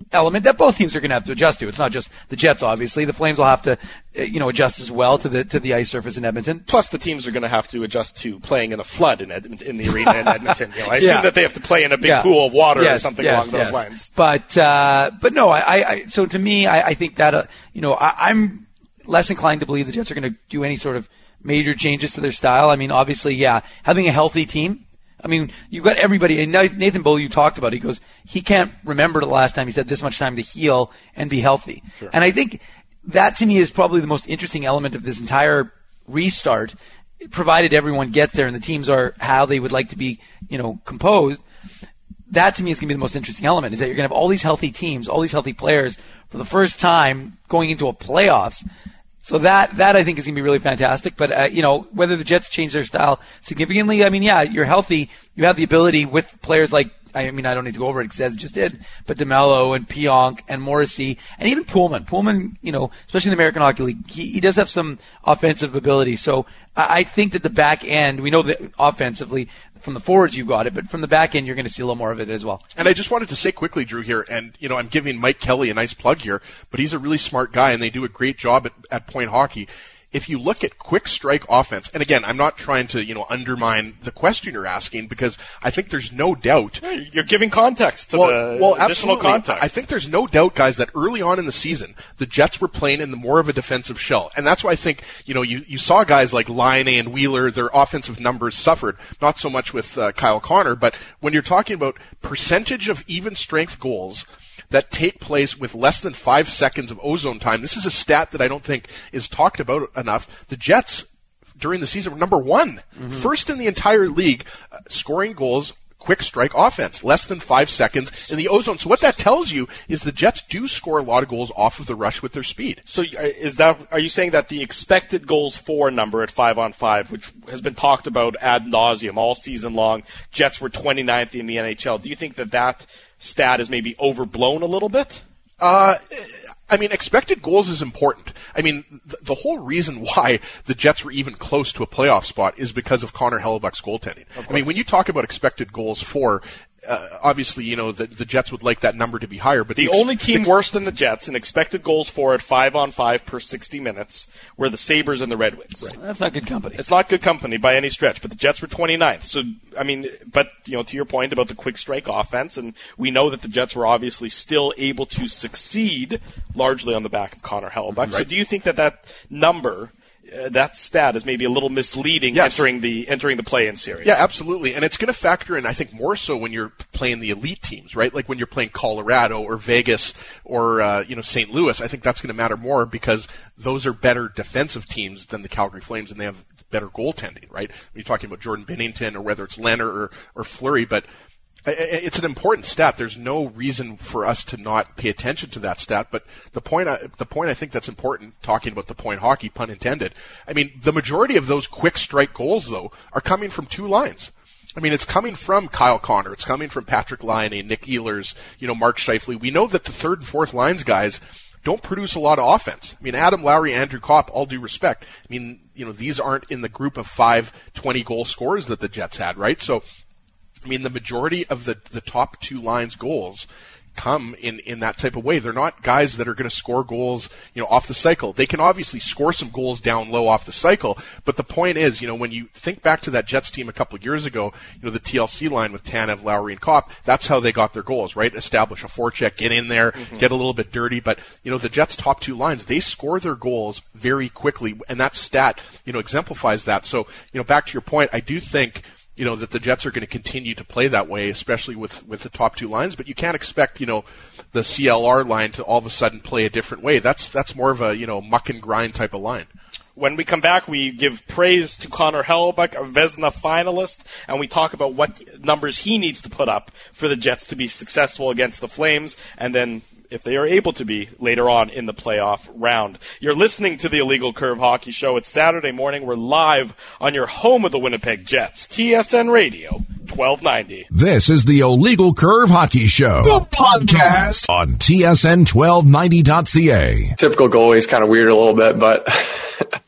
element that both teams are going to have to adjust to. It's not just the Jets, obviously. The Flames will have to, you know, adjust as well to the to the ice surface in Edmonton. Plus, the teams are going to have to adjust to playing in a flood in Edmonton, in the arena in Edmonton. You know, I assume yeah. that they have to play in a big yeah. pool of water yes, or something yes, along those yes. lines. But uh, but no, I, I so to me, I, I think that uh, you know, I, I'm less inclined to believe the Jets are going to do any sort of major changes to their style. I mean, obviously, yeah, having a healthy team. I mean, you've got everybody. And Nathan Bull, you talked about, he goes, he can't remember the last time he's had this much time to heal and be healthy. Sure. And I think that to me is probably the most interesting element of this entire restart, provided everyone gets there and the teams are how they would like to be, you know, composed. That to me is going to be the most interesting element, is that you're going to have all these healthy teams, all these healthy players for the first time going into a playoffs. So that, that I think is going to be really fantastic. But, uh, you know, whether the Jets change their style significantly, I mean, yeah, you're healthy. You have the ability with players like, I mean, I don't need to go over it because Ed just did, but DeMello and Pionk and Morrissey and even Pullman. Pullman, you know, especially in the American Hockey League, he, he does have some offensive ability. So I, I think that the back end, we know that offensively, from the forwards you got it, but from the back end you're going to see a little more of it as well. And I just wanted to say quickly, Drew, here, and you know, I'm giving Mike Kelly a nice plug here, but he's a really smart guy and they do a great job at, at Point Hockey. If you look at quick strike offense, and again, I'm not trying to, you know, undermine the question you're asking, because I think there's no doubt. You're giving context to well, the well, additional absolutely. context. I think there's no doubt, guys, that early on in the season, the Jets were playing in the more of a defensive shell. And that's why I think, you know, you, you saw guys like Laine and Wheeler, their offensive numbers suffered. Not so much with uh, Kyle Connor, but when you're talking about percentage of even strength goals that take place with less than five seconds of ozone time. This is a stat that I don't think is talked about enough. The Jets, during the season, were number one. Mm-hmm. First in the entire league, uh, scoring goals, quick strike offense, less than five seconds in the ozone. So what that tells you is the Jets do score a lot of goals off of the rush with their speed. So is that, are you saying that the expected goals for number at five on five, which has been talked about ad nauseum all season long, Jets were twenty-ninth in the N H L. Do you think that that stat is maybe overblown a little bit? Uh, I mean, expected goals is important. I mean, th- the whole reason why the Jets were even close to a playoff spot is because of Connor Hellebuyck's goaltending. I mean, when you talk about expected goals for, uh, obviously, you know, the, the Jets would like that number to be higher. But the, the ex- only team ex- worse than the Jets in expected goals for at five on five per sixty minutes were the Sabres and the Red Wings. Right. That's not good company. It's not good company by any stretch, but the Jets were twenty-ninth. So, I mean, but, you know, to your point about the quick strike offense, and we know that the Jets were obviously still able to succeed largely on the back of Connor Hellebuyck. Right. So do you think that that number, Uh, that stat is maybe a little misleading yes. entering the entering the play-in series? Yeah, absolutely. And it's going to factor in, I think, more so when you're playing the elite teams, right? Like when you're playing Colorado or Vegas or, uh, you know, Saint Louis. I think that's going to matter more because those are better defensive teams than the Calgary Flames, and they have better goaltending, right? When you're talking about Jordan Binnington or whether it's Leonard or, or Fleury, but it's an important stat. There's no reason for us to not pay attention to that stat. But the point, I, the point I think that's important, talking about the point hockey, pun intended. I mean, the majority of those quick strike goals, though, are coming from two lines. I mean, it's coming from Kyle Connor. It's coming from Patrick Laine, Nick Ehlers, you know, Mark Scheifele. We know that the third and fourth lines guys don't produce a lot of offense. I mean, Adam Lowry, Andrew Kopp, all due respect. I mean, you know, these aren't in the group of five twenty-goal scorers that the Jets had, right? So, I mean, the majority of the, the top two lines goals come in, in that type of way. They're not guys that are going to score goals, you know, off the cycle. They can obviously score some goals down low off the cycle, but the point is, you know, when you think back to that Jets team a couple of years ago, you know, the T L C line with Tanev, Lowry, and Kopp, that's how they got their goals, right? Establish a forecheck, get in there, mm-hmm. get a little bit dirty, but, you know, the Jets' top two lines, they score their goals very quickly, and that stat, you know, exemplifies that. So, you know, back to your point, I do think, you know, that the Jets are going to continue to play that way, especially with, with the top two lines, but you can't expect, you know, the C L R line to all of a sudden play a different way. That's, that's more of a, you know, muck and grind type of line. When we come back, we give praise to Connor Hellebuyck, a Vezina finalist, and we talk about what numbers he needs to put up for the Jets to be successful against the Flames, and then if they are able to be later on in the playoff round. You're listening to the Illegal Curve Hockey Show. It's Saturday morning. We're live on your home of the Winnipeg Jets, T S N Radio, twelve ninety. This is the Illegal Curve Hockey Show, the podcast on T S N twelve ninety dot C A. Typical goalie is kind of weird a little bit, but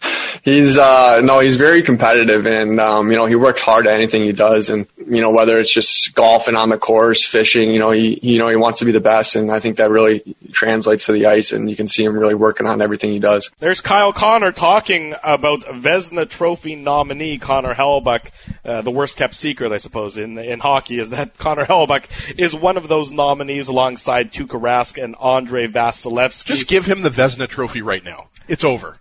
He's uh no, he's very competitive, and um, you know, he works hard at anything he does, and you know, whether it's just golfing on the course, fishing, you know, he you know he wants to be the best, and I think that really translates to the ice, and you can see him really working on everything he does. There's Kyle Connor talking about Vezina Trophy nominee Connor Hellebuyck. Uh, the worst kept secret, I suppose, in in hockey is that Connor Hellebuyck is one of those nominees alongside Tuukka Rask and Andrei Vasilevsky. Just give him the Vezina Trophy right now. It's over.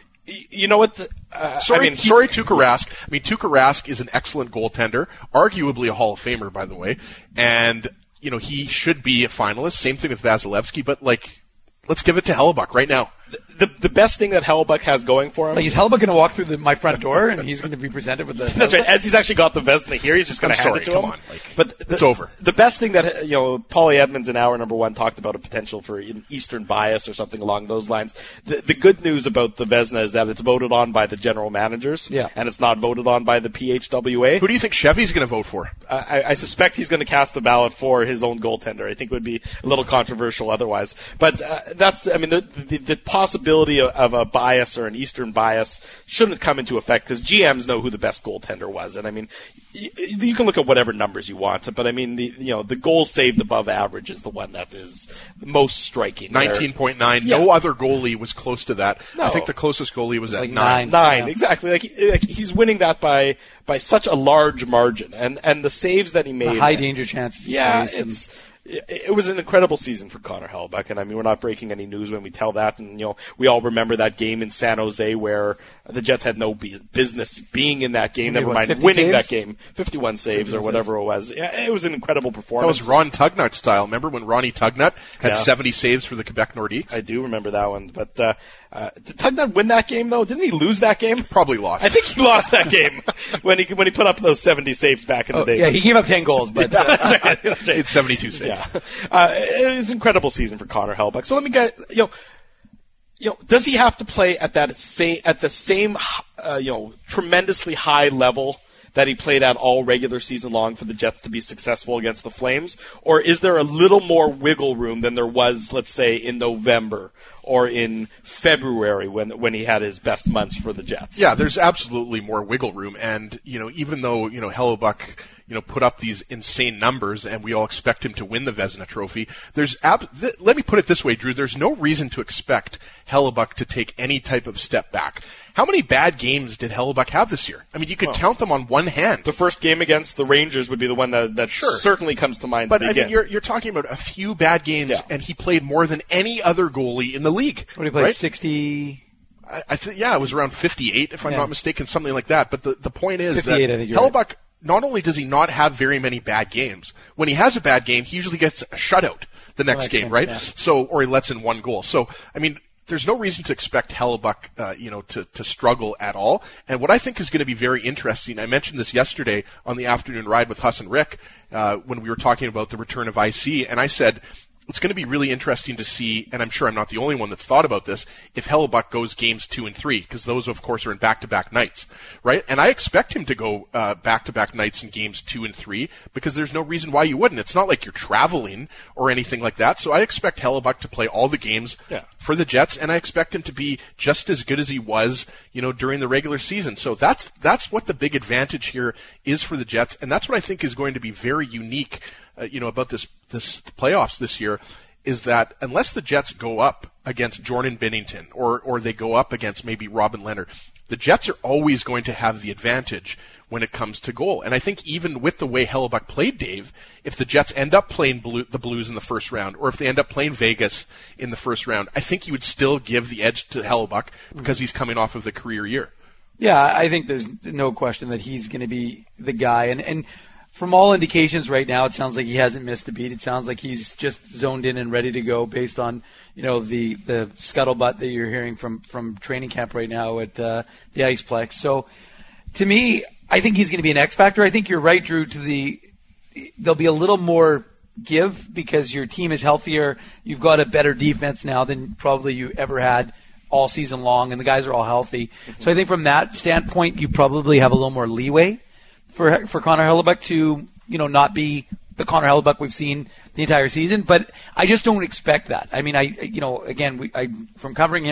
You know what? The, uh, sorry, I mean, sorry, Tuukka Rask. I mean, Tuukka Rask is an excellent goaltender, arguably a Hall of Famer, by the way, and you know he should be a finalist. Same thing with Vasilevsky, but like, let's give it to Hellebuyck right now. The, the the best thing that Hellebuyck has going for him. Like, is Hellebuyck going to walk through the, my front door and he's going to be presented with the? That's right. As he's actually got the Vezina here, he's just going to hand sorry, it to come him. On, like, but the, it's over. The best thing that you know, Paulie Edmonds in hour number one talked about a potential for an Eastern bias or something along those lines. The, the good news about the Vezina is that it's voted on by the general managers, yeah. and it's not voted on by the P H W A. Who do you think Chevy's going to vote for? Uh, I, I suspect he's going to cast a ballot for his own goaltender. I think it would be a little controversial otherwise. But uh, that's, I mean, the, the, the possibility of, of a bias or an Eastern bias shouldn't come into effect because G Ms know who the best goaltender was. And I mean, you, you can look at whatever numbers you want, but I mean, the you know the goals saved above average is the one that is the most striking. nineteen point nine. Yeah. No other goalie was close to that. No. I think the closest goalie was at like nine. nine. Nine, exactly. Like, like he's winning that by by such a large margin, and and the saves that he made, The high danger chances. yeah, faced and- it's. It was an incredible season for Connor Hellebuyck, and I mean, we're not breaking any news when we tell that. And you know, we all remember that game in San Jose where the Jets had no be- business being in that game. Maybe Never what, mind winning saves? that game, fifty-one saves or whatever it was. Yeah, it was an incredible That performance. was Ron Tugnut style. Remember when Ronnie Tugnut had Yeah. seventy saves for the Quebec Nordiques? I do remember that one, but uh, uh, did Tugnut win that game though? Didn't he lose that game? Probably lost. I think he lost that game when he when he put up those seventy saves back in the Oh, day. yeah, he gave up ten goals, but uh, That's right, that's right. It's seventy-two saves. Yeah, uh, it was an incredible season for Connor Hellebuyck. So let me get you know, you know, does he have to play at that same at the same uh, you know tremendously high level that he played at all regular season long for the Jets to be successful against the Flames, or is there a little more wiggle room than there was, let's say, in November or in February when when he had his best months for the Jets? Yeah, there's absolutely more wiggle room, and you know, even though you know Hellebuyck, you know, put up these insane numbers, and we all expect him to win the Vezina Trophy. There's ab- th- let me put it this way, Drew. There's no reason to expect Hellebuyck to take any type of step back. How many bad games did Hellebuyck have this year? I mean, you could Well, count them on one hand. The first game against the Rangers would be the one that, that Sure. certainly comes to mind. But to I begin. mean, you're you're talking about a few bad games, Yeah. and he played more than any other goalie in the league. what did he play? right? Sixty. I, I think yeah, it was around fifty-eight, if I'm Yeah. not mistaken, something like that. But the the point is that fifty-eight, I think you're Hellebuyck. right. Not only does he not have very many bad games, when he has a bad game, he usually gets a shutout the next next game, game, right? yeah. So, or he lets in one goal. So, I mean, there's no reason to expect Hellebuyck, uh, you know, to, to struggle at all. And what I think is going to be very interesting, I mentioned this yesterday on the afternoon ride with Huss and Rick, uh, when we were talking about the return of I C, and I said, it's going to be really interesting to see, and I'm sure I'm not the only one that's thought about this, if Hellebuyck goes games two and three, because those, of course, are in back-to-back nights, right? And I expect him to go uh, back-to-back nights in games two and three, because there's no reason why you wouldn't. It's not like you're traveling or anything like that. So I expect Hellebuyck to play all the games Yeah. for the Jets, and I expect him to be just as good as he was, you know, during the regular season. So that's that's what the big advantage here is for the Jets, and that's what I think is going to be very unique. Uh, you know, about this this playoffs this year, is that unless the Jets go up against Jordan Binnington or or they go up against maybe Robin Lehner, the Jets are always going to have the advantage when it comes to goal. And I think even with the way Hellebuyck played, Dave, if the Jets end up playing blue, the Blues in the first round, or if they end up playing Vegas in the first round, I think you would still give the edge to Hellebuyck because he's coming off of the career year. Yeah, I think there's no question that he's going to be the guy. And, and from all indications right now, it sounds like he hasn't missed a beat. It sounds like he's just zoned in and ready to go based on, you know, the, the scuttlebutt that you're hearing from, from training camp right now at uh, the Iceplex. So to me, I think he's going to be an X factor. I think you're right, Drew, to the there'll be a little more give because your team is healthier. You've got a better defense now than probably you ever had all season long, and the guys are all healthy. Mm-hmm. So I think from that standpoint, you probably have a little more leeway for for Connor Hellebuyck to, you know, not be the Connor Hellebuyck we've seen the entire season. But I just don't expect that. I mean, I you know, again, we, I from covering him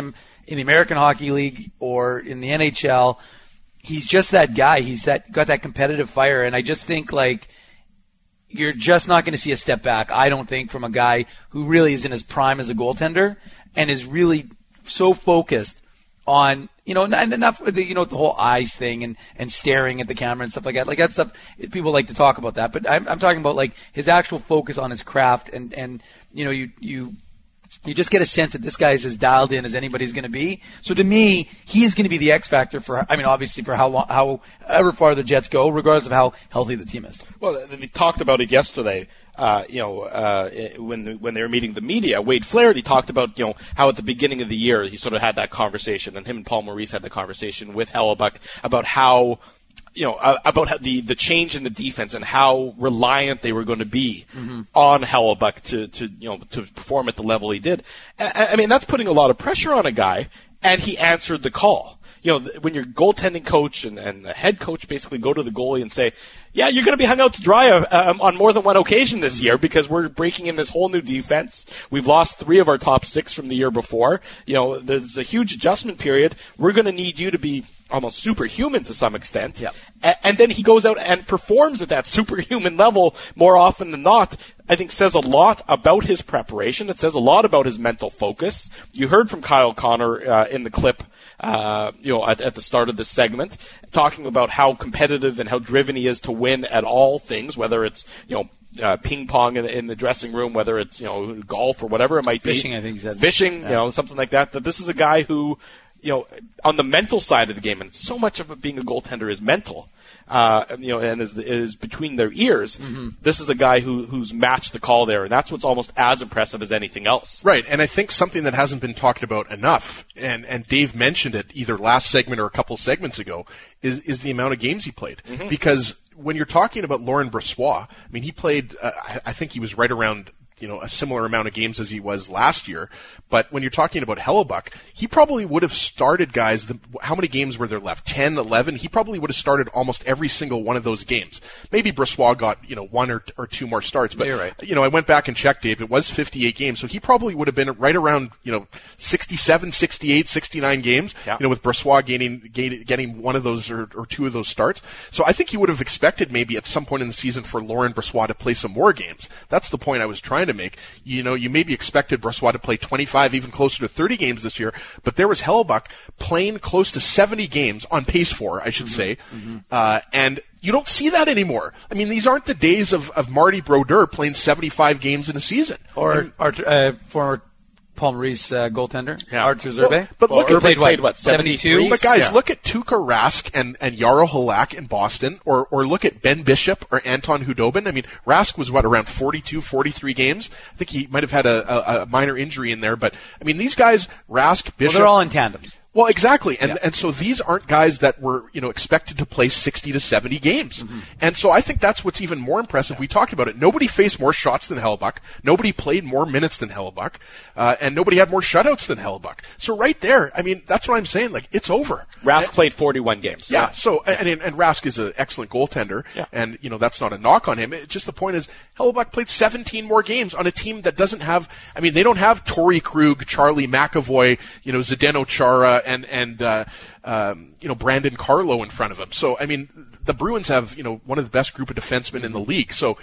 in the American Hockey League or in the N H L, he's just that guy. He's that got that competitive fire, and I just think like you're just not going to see a step back, I don't think, from a guy who really is in his prime as a goaltender and is really so focused on, you know, and enough with the, you know, the whole eyes thing and, and staring at the camera and stuff like that. Like that stuff, people like to talk about that, but I'm, I'm talking about like his actual focus on his craft and, and, you know, you, you, you just get a sense that this guy is as dialed in as anybody's going to be. So to me, he is going to be the X factor for, I mean, obviously for how long, however far the Jets go, regardless of how healthy the team is. Well, they talked about it yesterday. Uh, you know, uh, when when they were meeting the media, Wade Flaherty talked about, you know, how at the beginning of the year he sort of had that conversation, and him and Paul Maurice had the conversation with Hellebuyck about how, you know, uh, about how the the change in the defense and how reliant they were going to be mm-hmm. on Hellebuyck to to you know to perform at the level he did. I, I mean, that's putting a lot of pressure on a guy, and he answered the call. You know, when your goaltending coach and, and the head coach basically go to the goalie and say, yeah, you're going to be hung out to dry uh, um, on more than one occasion this year because we're breaking in this whole new defense. We've lost three of our top six from the year before. You know, there's a huge adjustment period. We're going to need you to be almost superhuman to some extent. Yep. A- and then he goes out and performs at that superhuman level more often than not. I think says a lot about his preparation. It says a lot about his mental focus. You heard from Kyle Connor uh, in the clip, uh, you know, at, at the start of this segment, talking about how competitive and how driven he is to win at all things, whether it's, you know, Uh, ping pong in, in the dressing room, whether it's, you know, golf or whatever it might Fishing, be. Fishing, I think he said. Fishing, yeah. you know, something like that. That this is a guy who, you know, on the mental side of the game, and so much of it being a goaltender is mental, uh, you know, and is, is between their ears. Mm-hmm. This is a guy who who's matched the call there, and that's what's almost as impressive as anything else. Right, and I think something that hasn't been talked about enough, and, and Dave mentioned it either last segment or a couple segments ago, is, is the amount of games he played. Mm-hmm. Because when you're talking about Laurent Brossoit, I mean, he played, uh, I think he was right around, you know, a similar amount of games as he was last year. But when you're talking about Hellebuyck, he probably would have started guys, the, how many games were there left? ten, eleven? He probably would have started almost every single one of those games. Maybe Brossoit got, you know, one or, or two more starts. But, you're right. You know, I went back and checked, Dave. It was fifty-eight games. So he probably would have been right around, you know, sixty-seven, sixty-eight, sixty-nine games, yeah. you know, with Brossoit gaining, gaining, getting one of those or, or two of those starts. So I think you would have expected maybe at some point in the season for Laurent Brossoit to play some more games. That's the point I was trying to make. You know, you maybe expected Brossoit to play twenty-five, even closer to thirty games this year, but there was Hellebuyck playing close to seventy games on pace for, I should mm-hmm. say, mm-hmm. Uh, and you don't see that anymore. I mean, these aren't the days of, of Marty Brodeur playing seventy-five games in a season. Or and, Arthur, uh, former Paul Maurice uh, goaltender, yeah. Artur Zerbe. Well, but well, look Irving at played, played what seventy-two. But guys, yeah. look at Tuukka Rask and and Jarro Halak in Boston, or or look at Ben Bishop or Anton Hudobin. I mean, Rask was what, around forty-two, forty-three games. I think he might have had a, a, a minor injury in there, but I mean, these guys, Rask, Bishop, well, they're all in tandems. Well, exactly, and yeah. and so these aren't guys that were, you know, expected to play sixty to seventy games, mm-hmm. and so I think that's what's even more impressive. We talked about it. Nobody faced more shots than Hellebuyck. Nobody played more minutes than Hellebuyck, uh, and nobody had more shutouts than Hellebuyck. So right there, I mean, that's what I'm saying. Like, it's over. Rask and, played forty-one games. Yeah. So and and, and Rask is an excellent goaltender, yeah. and you know that's not a knock on him. It, just the point is, Hellebuyck played seventeen more games on a team that doesn't have. I mean, they don't have Torrey Krug, Charlie McAvoy, you know, Zdeno Chara, and and uh, um, you know, Brandon Carlo in front of him. So, I mean, the Bruins have, you know, one of the best group of defensemen in the league. So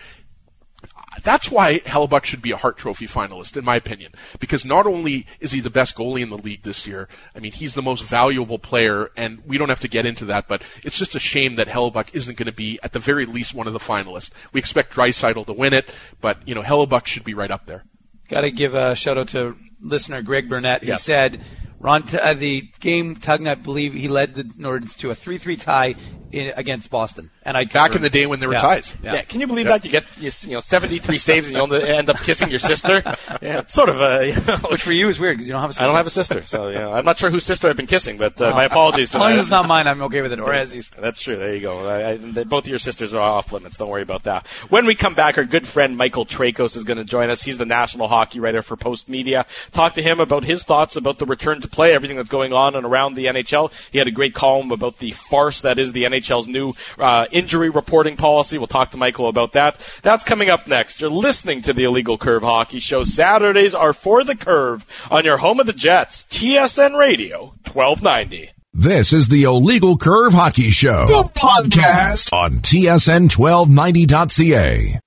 that's why Hellebuyck should be a Hart Trophy finalist, in my opinion, because not only is he the best goalie in the league this year, I mean, he's the most valuable player, and we don't have to get into that, but it's just a shame that Hellebuyck isn't going to be, at the very least, one of the finalists. We expect Draisaitl to win it, but, you know, Hellebuyck should be right up there. Got to give a shout-out to listener Greg Burnett. He yes. said, Ron, uh, the game, Tugnutt, I believe he led the Nordics to a three three tie in, against Boston. And I Back in the day when there were yeah. ties. Yeah. yeah, can you believe yeah. that? You get you know seventy-three saves and you end up kissing your sister. Yeah, it's sort of a. You know, which for you is weird because you don't have a sister. I don't have a sister, so you know, I'm not sure whose sister I've been kissing, but uh, oh. my apologies. As long as it's not mine, I'm okay with it. Or Ezzy's. That's true. There you go. I, I, they, both of your sisters are off limits. Don't worry about that. When we come back, our good friend Michael Trakos is going to join us. He's the national hockey writer for Post Media. Talk to him about his thoughts about the return to play, everything that's going on and around the N H L. He had a great column about the farce that is the N H L. H L's new uh, injury reporting policy. We'll talk to Michael about that. That's coming up next. You're listening to the Illegal Curve Hockey Show. Saturdays are for the Curve on your home of the Jets, T S N Radio, twelve ninety. This is the Illegal Curve Hockey Show, the podcast on T S N twelve ninety dot C A.